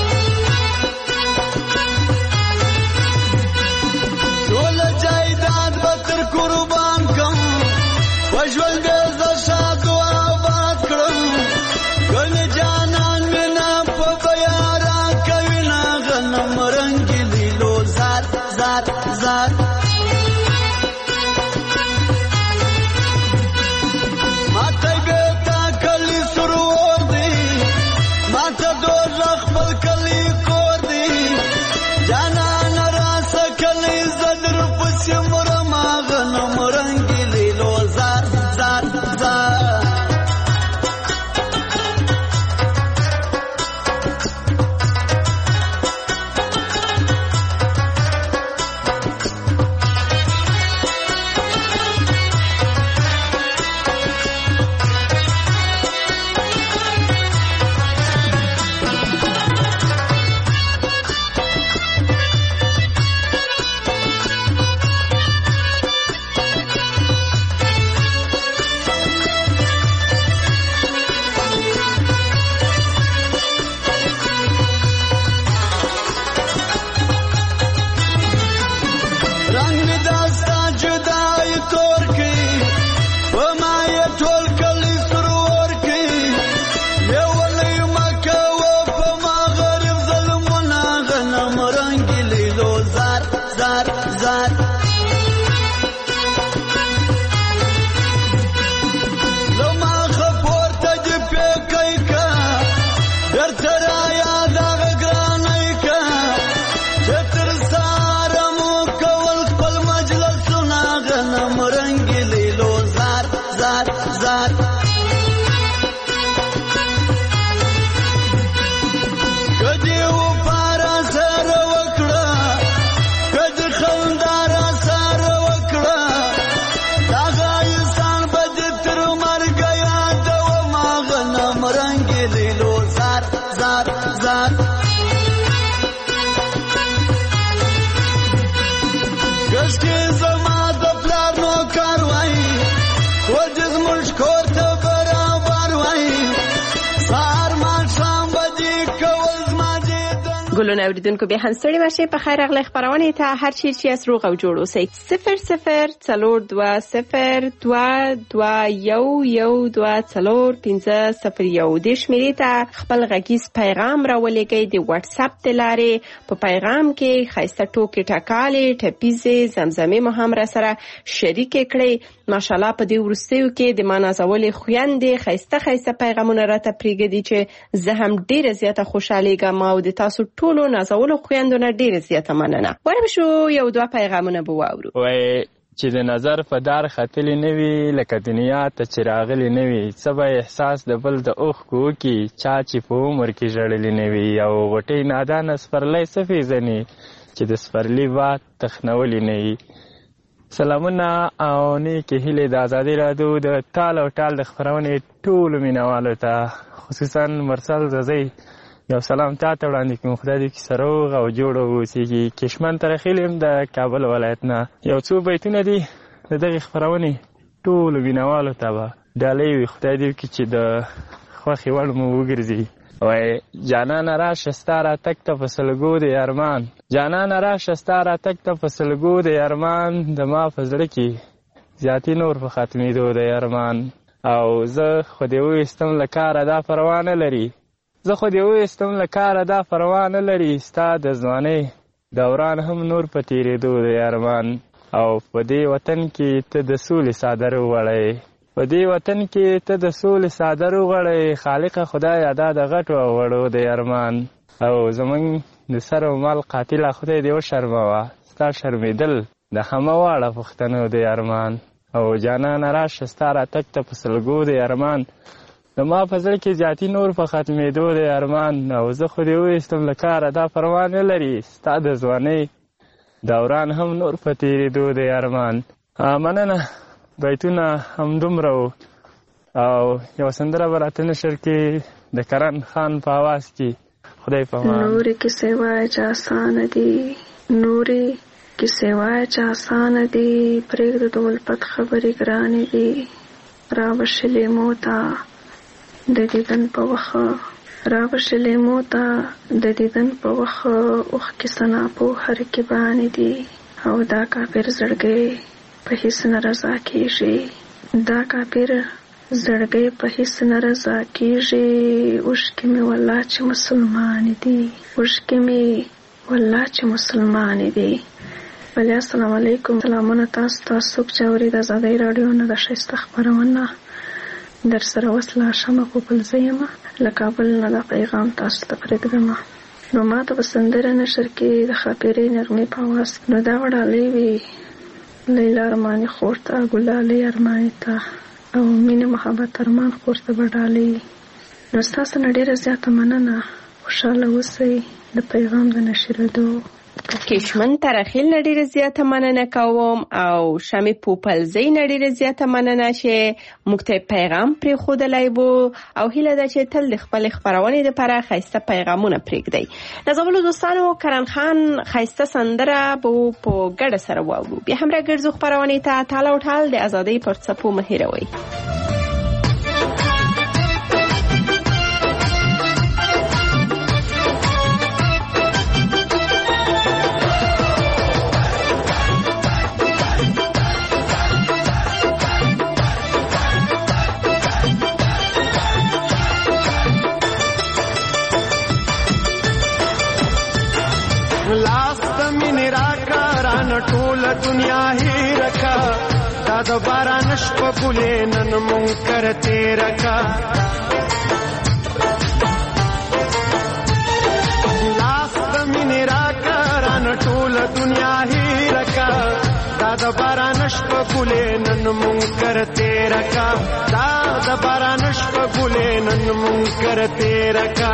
ټول جایداد به تر قربان کم وژول دې زه شاد و آباد کړم ګل جانان مینا په بیا راکوي نا غنم رنګیلي لو زار زار زار ماته بیتا کلی سرور دی ماته دوزخ بل کلی کور دی جانان راس کلی زدر پسی مرما غنم رنگیلی لو زار زار زار ګلونه اوریدونکو بیا هم ستړي مشه په خیر اغلی خبرونه ته هر چی چې اس روغ او جوړ اوسئ صفر صفر څلور دوه صفر دوه دوه یو یو دوه څلور پنځه صفر یو د شمیرې ته خپل غږیز پیغام راولېږئ د واتس اپ د لارې په پیغام کې خایسته ټوکې ټکالې ټپیزې زمزمې مو هم را سره شریک کړئ ماشاءالله په دې وروستیو کې د منازولې خویندې خایسته خایسته پیغامونه راته پرېږدي چې زه هم ډیره زیاته خوشحالیږم او د تاسو ټولو نازولو خویندو نه ډیره زیاته مننه. ورم شو یو دوه پیغامونه به واورو. وای چې د نظر په دار ختلی نه وي لکه دنیا ته چې راغلی نه وي څه به احساس د بل د اوښکو وکړي چا چې په عمر کې ژړلی نه وي او غوټۍ نادانه سپرلی څه پېژني چې د سپرلي باد تخنولی نه وي. سلامونه او نیکې هیلې د ازادي راډیو د ټال او ټال د خپرونې ټولو مینوالو ته خصوصا مرسل ززۍ یو سلام تا ته وړاندې کوم. خدای دې کیسه روغ او جوړ واوسېږي. کشمن ترخیل یم د کابل ولایت نه. یو څو بیتونه دي د دغې خپرونې ټولو مینوالو ته به ډالۍ وي. خدای دې وکړي چې د خوښې وړ مو وګرځي. وای جانانه راشه ستا راتګ ته په سلګو د ارمان جانانه راشه ستا راتګ ته په سلګو د ارمان د ما په زړه کې زیاتې نور په ختمېدو د ارمان او زه خو دې وویستم له کاره دا پروا نه لري زه خو دې وویستم له کاره دا پروا نه لري ستا د ځوانۍ دوران هم نور په تېرېدو د ارمان او په دې وطن کې ته د سولې څادر وغوړی په دې وطن کې ته د سولې څادر وغوړی خالقه خدایه دا د غټو او وړو د ارمان او زمونږ د سر او مال قاتله خدای دې وشرموه ستا شرمېدل د همه واړه پښتنو د ارمان او جانانه راشه ستا راتګ ته په سلګو د ارمان د ما په زړه کې زیاتي نور په ختمېدو د ارمان او زه خو دې وویستم له کاره دا پروا نه لري ستا د ځوانۍ دوران هم نور په تېرېدو د ارمان. مننه بیتونه همدومره و او یو سندره به راته نشر کې د کرن خان په آواز کې خدای په امان. نورې کیسې وایه چې اسانه دي نورې کیسې وایه چې اسانه دي پرېږده د ولفت خبرې ګرانې دي را بښلې مو ته د دیدن په وخه راوشلې مو ته د دیدن په وخت اوخ کې سنا په هر کې باندې دي او دا کافر زړګي په هیڅ نه رضا کیږي دا کافر زړګي په هیڅ نه رضا کیږي اوش کې مې والله چې مسلمان دي اوش کې مې والله چې مسلمان دي. ولی السلام علیکم. سلامونه تاسو تاسو چې اوري د آزادۍ رادیو نه د ښایسته خپرونه در سره وصله شمه په بل زیمه له کابل نه دا پیغام تاسو ته پرېږدم. نو ما ته به سندره نشر کې د خاپیرې نغمې په اواز نو دا وډالۍ وي لیلا ارماني خور ته ګلالۍ ارماني ته او مینه محبت ارمان خور ته به ډالۍ. نو ستاسو نه ډېره زیاته مننه. خوشحاله اوسئ. د پیغام د نشرېدو کشمن ترخیل نډیره زیاته مننه کوم او شمې پوپلزی نډیره زیاته مننه چې موږ ته پیغام پرې خودلای وو او هیله ده چې تل د خپل خبرونه لپاره خاصه پیغامونه پرېږدي. نازولو دوستانو کرن خان خاصه سندره بو په ګډه سره واورو. بیا هم راګرځو خبرونه ته تعالی او ټال د ازادۍ پر څپو مهیروي. ټول دنیا هی رکا دا د باران شپه ګلې نن مونږ کرته رکا لاس د مینې راکا ران ټول دنیا هی رکا دا د باران شپه ګلې نن مونږ کرته رکا دا د باران شپه ګلې نن مونږ کرته رکا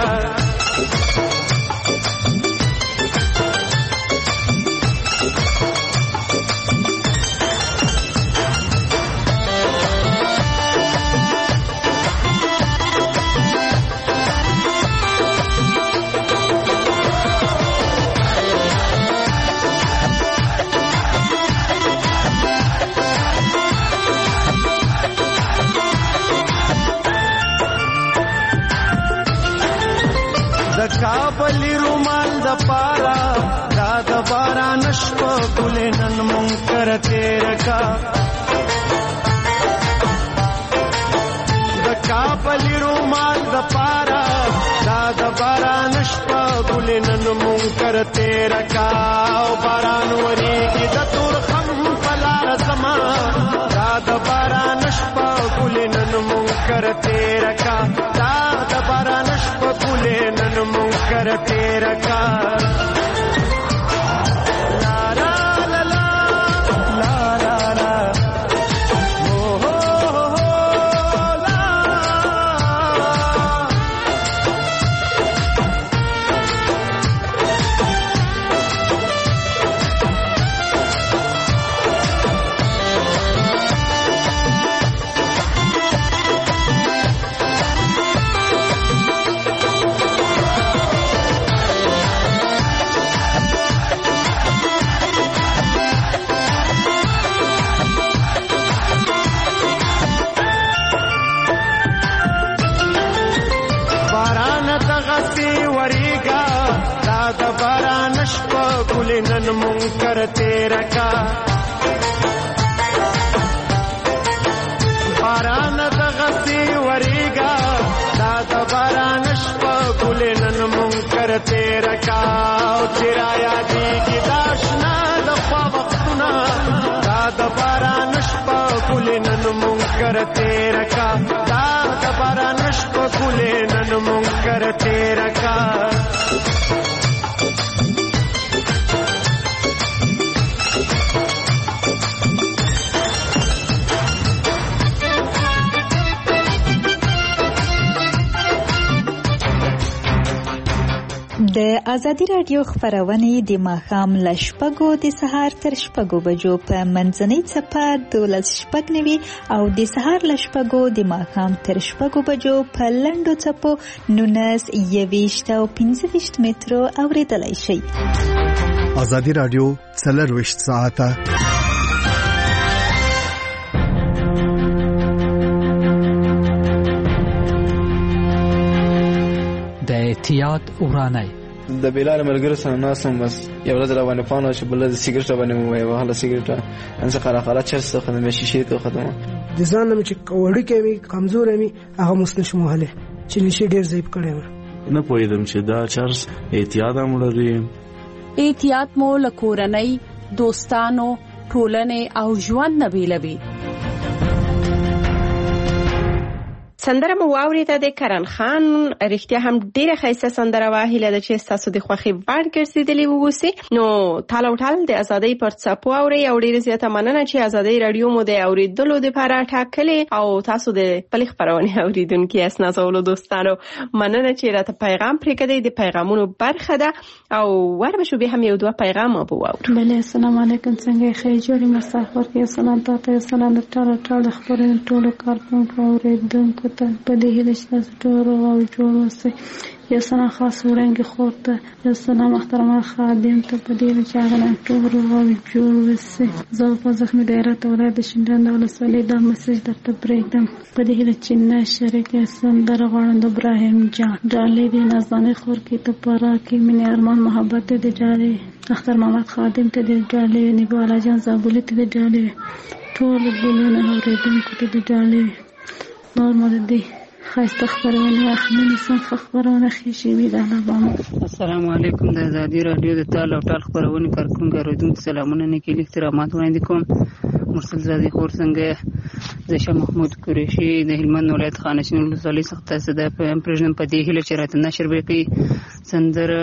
کابلی رومال د پارا دا د باران شپه ګلې نن مونږ کرته رکا د کابلی رومال د پارا دا د باران شپه ګلې نن مونږ کرته رکا او باران وریږي د تور خم پلار زما دا د باران شپه ګلې نن مونږ کرته رکا دا د باران شپه ګلې نن مونږ کرتے رکھا لا لا لا لا لا لا لا او ہو ہو لا نن مونږ کرتے رکا باران د غسی وریگا دا د باران شپه ګلې نن مونږ کرتے رکا او چرایا دی کی داشنا د خوا وختونه دا د باران شپه ګلې نن مونږ کرتے رکا دا د باران شپه ګلې نن مونږ کرتے رکا د ازادي رادیو خبرونه د ماښام له شپږو د سهار تر شپږو بجو په منځنۍ څپه دولس شپږ نوي او د سهار له شپږو د ماښام تر شپږو بجو په لنډو څپو نولس یویشت او پنځه ویشت مترو اورېدلای شئ. ازادي رادیو څلرویشت ساعته اعتیاد ورانه د بلال ملګرو سره ناسم بس یو ورځ را باندې پانو چې بل د سیګریټ باندې مو وهله سیګریټ ان څه خلا خلا چرسته خدمه شیشه ته خدمه د ځان نه چې وړي کې کمزور مې هغه مسنش موهله چې نشي ډیر ضعیف کړم نه پوهیدم چې دا چرس اعتیاد هم لري. اعتیاد مو لکورنۍ دوستانو ټولنې او ژوند نه بیلوي. سندره مو واوریده د کرن خان. رښتیا هم ډیره ښایسته سندره وه. هیله ده چې ستاسو د خوښې وړ ګرځېدلې واوسي. نو ټال او ټال د ازادۍ پر څپو اورئ او ډیره زیاته مننه چې ازادۍ راډیو مو د اوریدلو دپاره ټاکلې او تاسو د خپلې خپرونې اوریدونکي یاست. نازولو دوستانو مننه چې راته پیغام پرېږدئ. د پیغامونو برخه ده او ور به شو بیا هم یو دوه پیغام به واورو. بلې السلام علیکم. څنګه یې ښې جوړې مسافر کې سلام تاته سلام د ټال ټال خپرونې ټولو کارکونکو اوریدونکو ته په دې هیله چې تاسو ټول او جوړ اوسئ. یو سلام خاص وړاندې خور ته، یو سلام محترمه خادم ته په دې هیله چې هغه نه ټول او جوړ اوسئ. زه په زخمي غیرت ولایت شینډنډ ولسوالۍ دا مسیج درته پرېږدم په دې هیله چې نه شریک سندره غواړم د ابراهیم جان ډالۍ دې نازانۍ خور کې ته پاره کې مینې ارمان محبت دې ډالۍ اختر محمد خادم ته دې ډالۍ نیبو والا جان زابلي ته دې ډالۍ ټول ګلونه اورېدونکو ته دې ډالۍ نور مددي خاصه خبرونه اخلي سم خبرونه خشي د الاباما. السلام علیکم. د ازادي رادیو د تال او ټال خبرونه کارکونکو اوریدونکو سلامونه نه کلی احترامات وړاندې کوم. مرسل زادي خور څنګه زشه محمود قریشي د هلمند ولایت خانشین ولسوالۍ څخه تاسو د پرېژن په دې هله چې راته نشر بقي سندر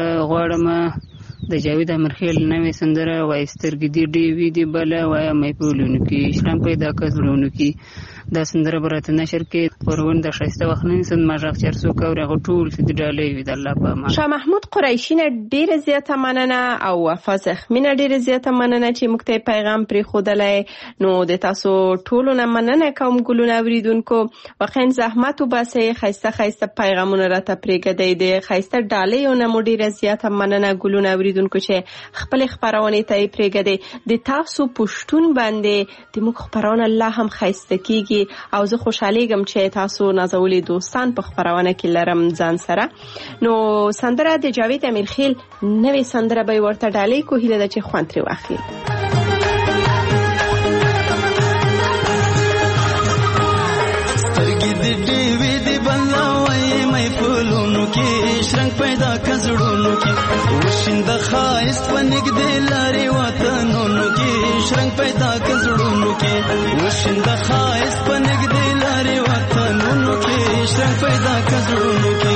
غواړم د جاوید امرخیل نوې سندره وایسترګې دی ډی وی دی بل وای مې پولونو کې اسلام پیدا کړلونو کې دا سندره برته نشر کې پرون د شایسته وخنین سند ماجاق چرسو کور هغه ټول چې ډالۍ وي د الله په امان. شاه محمود قریشي نه ډیره زیاته مننه او وفاز خمینه ډیره زیاته مننه چې موږ ته پیغام پرې خودلای. نو د تاسو ټولو نه مننه کوم ګلونه اوریدونکو. واقعا زحمت وباسئ. خایسته خایسته پیغامونه راته پرېږدئ. د خایسته ډالۍ نه مو ډیره زیاته مننه ګلونه اوریدونکو چې خپل خبرونه ته پرېږدئ. د تاسو پښتون باندې د موږ خبرونه الله هم خایسته کیږي او زه خوشحالیږم چې تاسو نازولي دوستان په خبرونه کې لرم ځان سره. نو سندره د جاوید امیرخیل نوې سندره به ورته ډالۍ کو. هیله ده چې خوند ترې واخلي. سترګې دې ډېوې دې بلاوي مې پلونو کې شرنګ پیدا کزړونو کې وشینده خایست ونګدې لارې وطنونو کې شرنګ پیدا کزړونو کې وشینده خایست ونګدې لارې وطنونو کې شرنګ پیدا کزړونو کې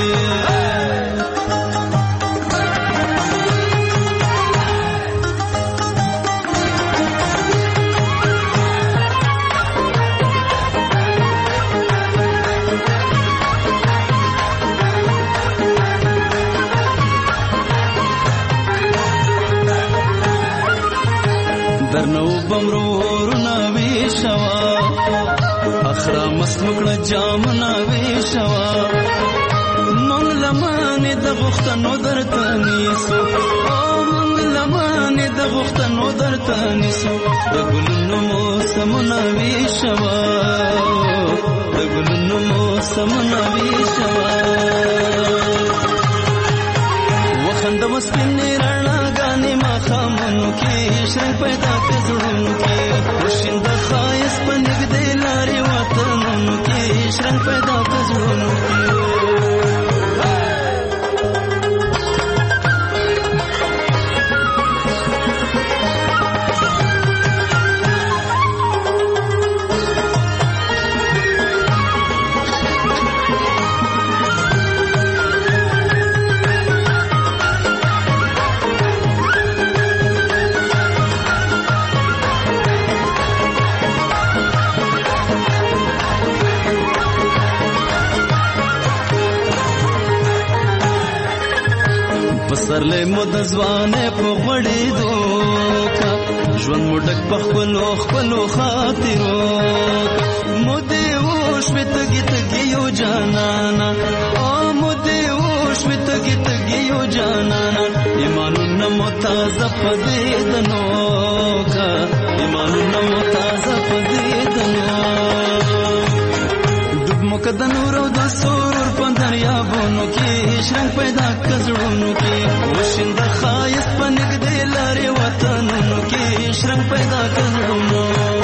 درنو بمرورنا ویشوا اخرا مسمکړه جامنا ویشوا مونږ لمانه د غختنو درته نیسو او مونږ لمانه د غختنو درته نیسو د ګلونو موسمنا ویشوا د ګلونو موسمنا ویشوا وخند مسپنه رڼا غانې ما خامنو کې شرنګ پیدا کړلونو کې وشینده خایس پنګ دې لارې وطنونو کې شرنګ پیدا کړلونو کې پسرلې مو د ځوانې په غړې دوکا ژوند مو ډک په خپلو خپلو خاطرو مو دې وشوې تږي تږي یو جانانا او مو دې وشوې تږي تږي یو جانانا ایمانونه مو تازه په دې دنوکا ایمانونه مو تازه په دې دنو ډوب مو که د نور او د سرور په دریابونو کې شرنګ پیدا کزړونو کې وشند خایس پنګ دې لارې وطنونو کې شرنګ پیدا کزړونو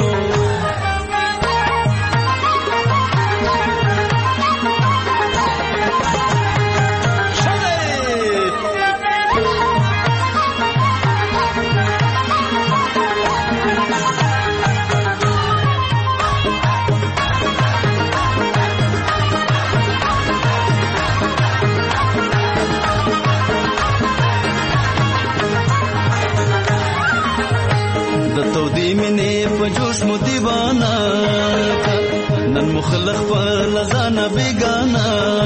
جوش مو دیوانا نن مخلق پر لزانا بیگانا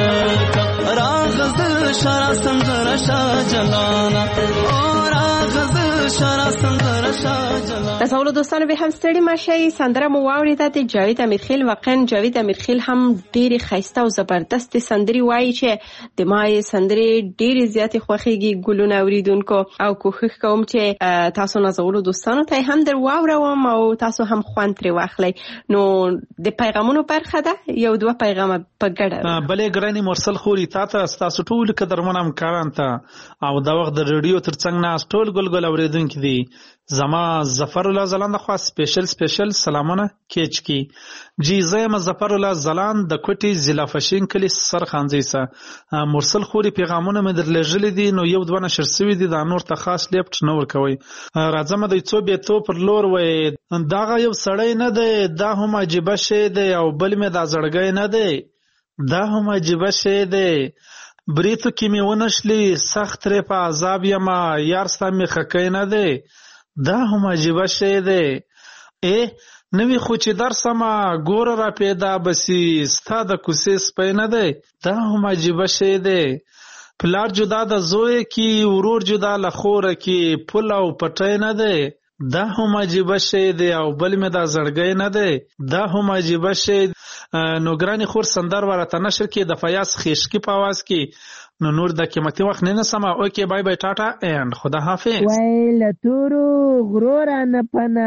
راغزل شارع سنگر شا جلانا او راغزل شارع سنگر شا جلانا. تاسو دوستانو به هم ستړي ماشي سندره مو واوریده د جاوید امیرخیل. واقعا جاوید امیرخیل هم ډېری خسته او زبردست سندري وایي چې د مای سندري ډېری زیاتې خوخيږي ګلونه اوریدونکو او کوښښ کوم چې تاسو نازولو دوستانو ته هم در واوروم او تاسو هم خوند ترې واخلئ. نو د پیغامونو برخه ده یو دوه پیغام په ګډه. بلې ګراني مرسل خوري تاسو تاسو ټول قدرمن همکاران ته او دا وخت د ریډیو ترڅنګ ناس ټول ګلګل اوریدونکو دي زما ظفر الله زلان خو سپیشل سپیشل سلامونه کېچ کی جی زما ظفر الله زلان د کوټي ضلع فشین کلی سرخانځي سه مرسل خوري پیغامونه مې درلېږلې دي نو یو دوه نشر سوي دي دا نور ته خاص لیفت نور کوي راځم د څو به تو پر لور وې دا یو سړی نه دی دا هم عجیب شی دی او بل مې دا زړګی نه دی دا هم عجیب شی دی بریتو کې مې ونشلې سخت ر په عذاب یما یار ستا مې خکې نه دی دا هم عجیب شی دی ا نوی خو چې درسمه ګور را پیدا بسی ستا د کوسې سپی نه دی دا هم عجیب شی دی پلار جدا د زوی کی ورور جدا لخوره کی پل او پټی نه دی دا هم عجیب شی دی او بل مې دا زړګی نه دی دا هم عجیب شی. نو ګرانی خور سندر ورته نشر کې د فیاض خیشکی په आवाज کې نو نور د قیمتي وخت نه سما اوکې بای بای ټاټا اند خدا حافظ. وای لتورو غرور نه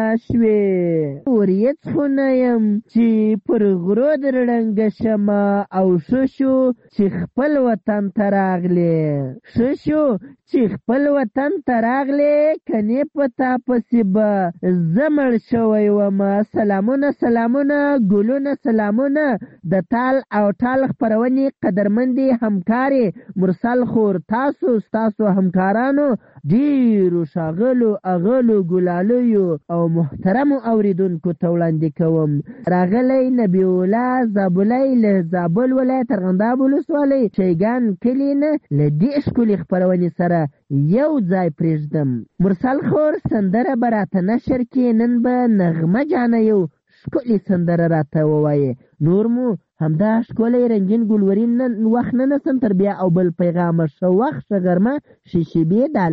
پناشوي وریت خنیم چې پر غرو درړنګ شمه او شوشو چې خپل وطن تراغله شوشو چې خپل وطن تراغله کني پتا پسبه زمړ شوی و ما سلامونه سلامونه ګلونه سلامونه د تال او ټال خبرونی قدرمندي همکاري مرسل خور تاسو تاسو همکارانو ډیرو شاغلو اغلو ګلالو او محترم اوریدونکو ته وړاندې کوم راغلی نبی الله زابلای له زابل ولایت ارغنداب ولسوالۍ شیګان کلینه له دې ښکلي خپرونې سره یو ځای پرېږدم. مرسل خور سندره به راته نشر کې نن به نغمه جانه یو ښکلي سندره راته ووایې نور مو همدا ښکلی رنګین ګلورین وخت نه نسم تر بیا او بل پیغامه ښه وخت ښه غرمه شیشې بې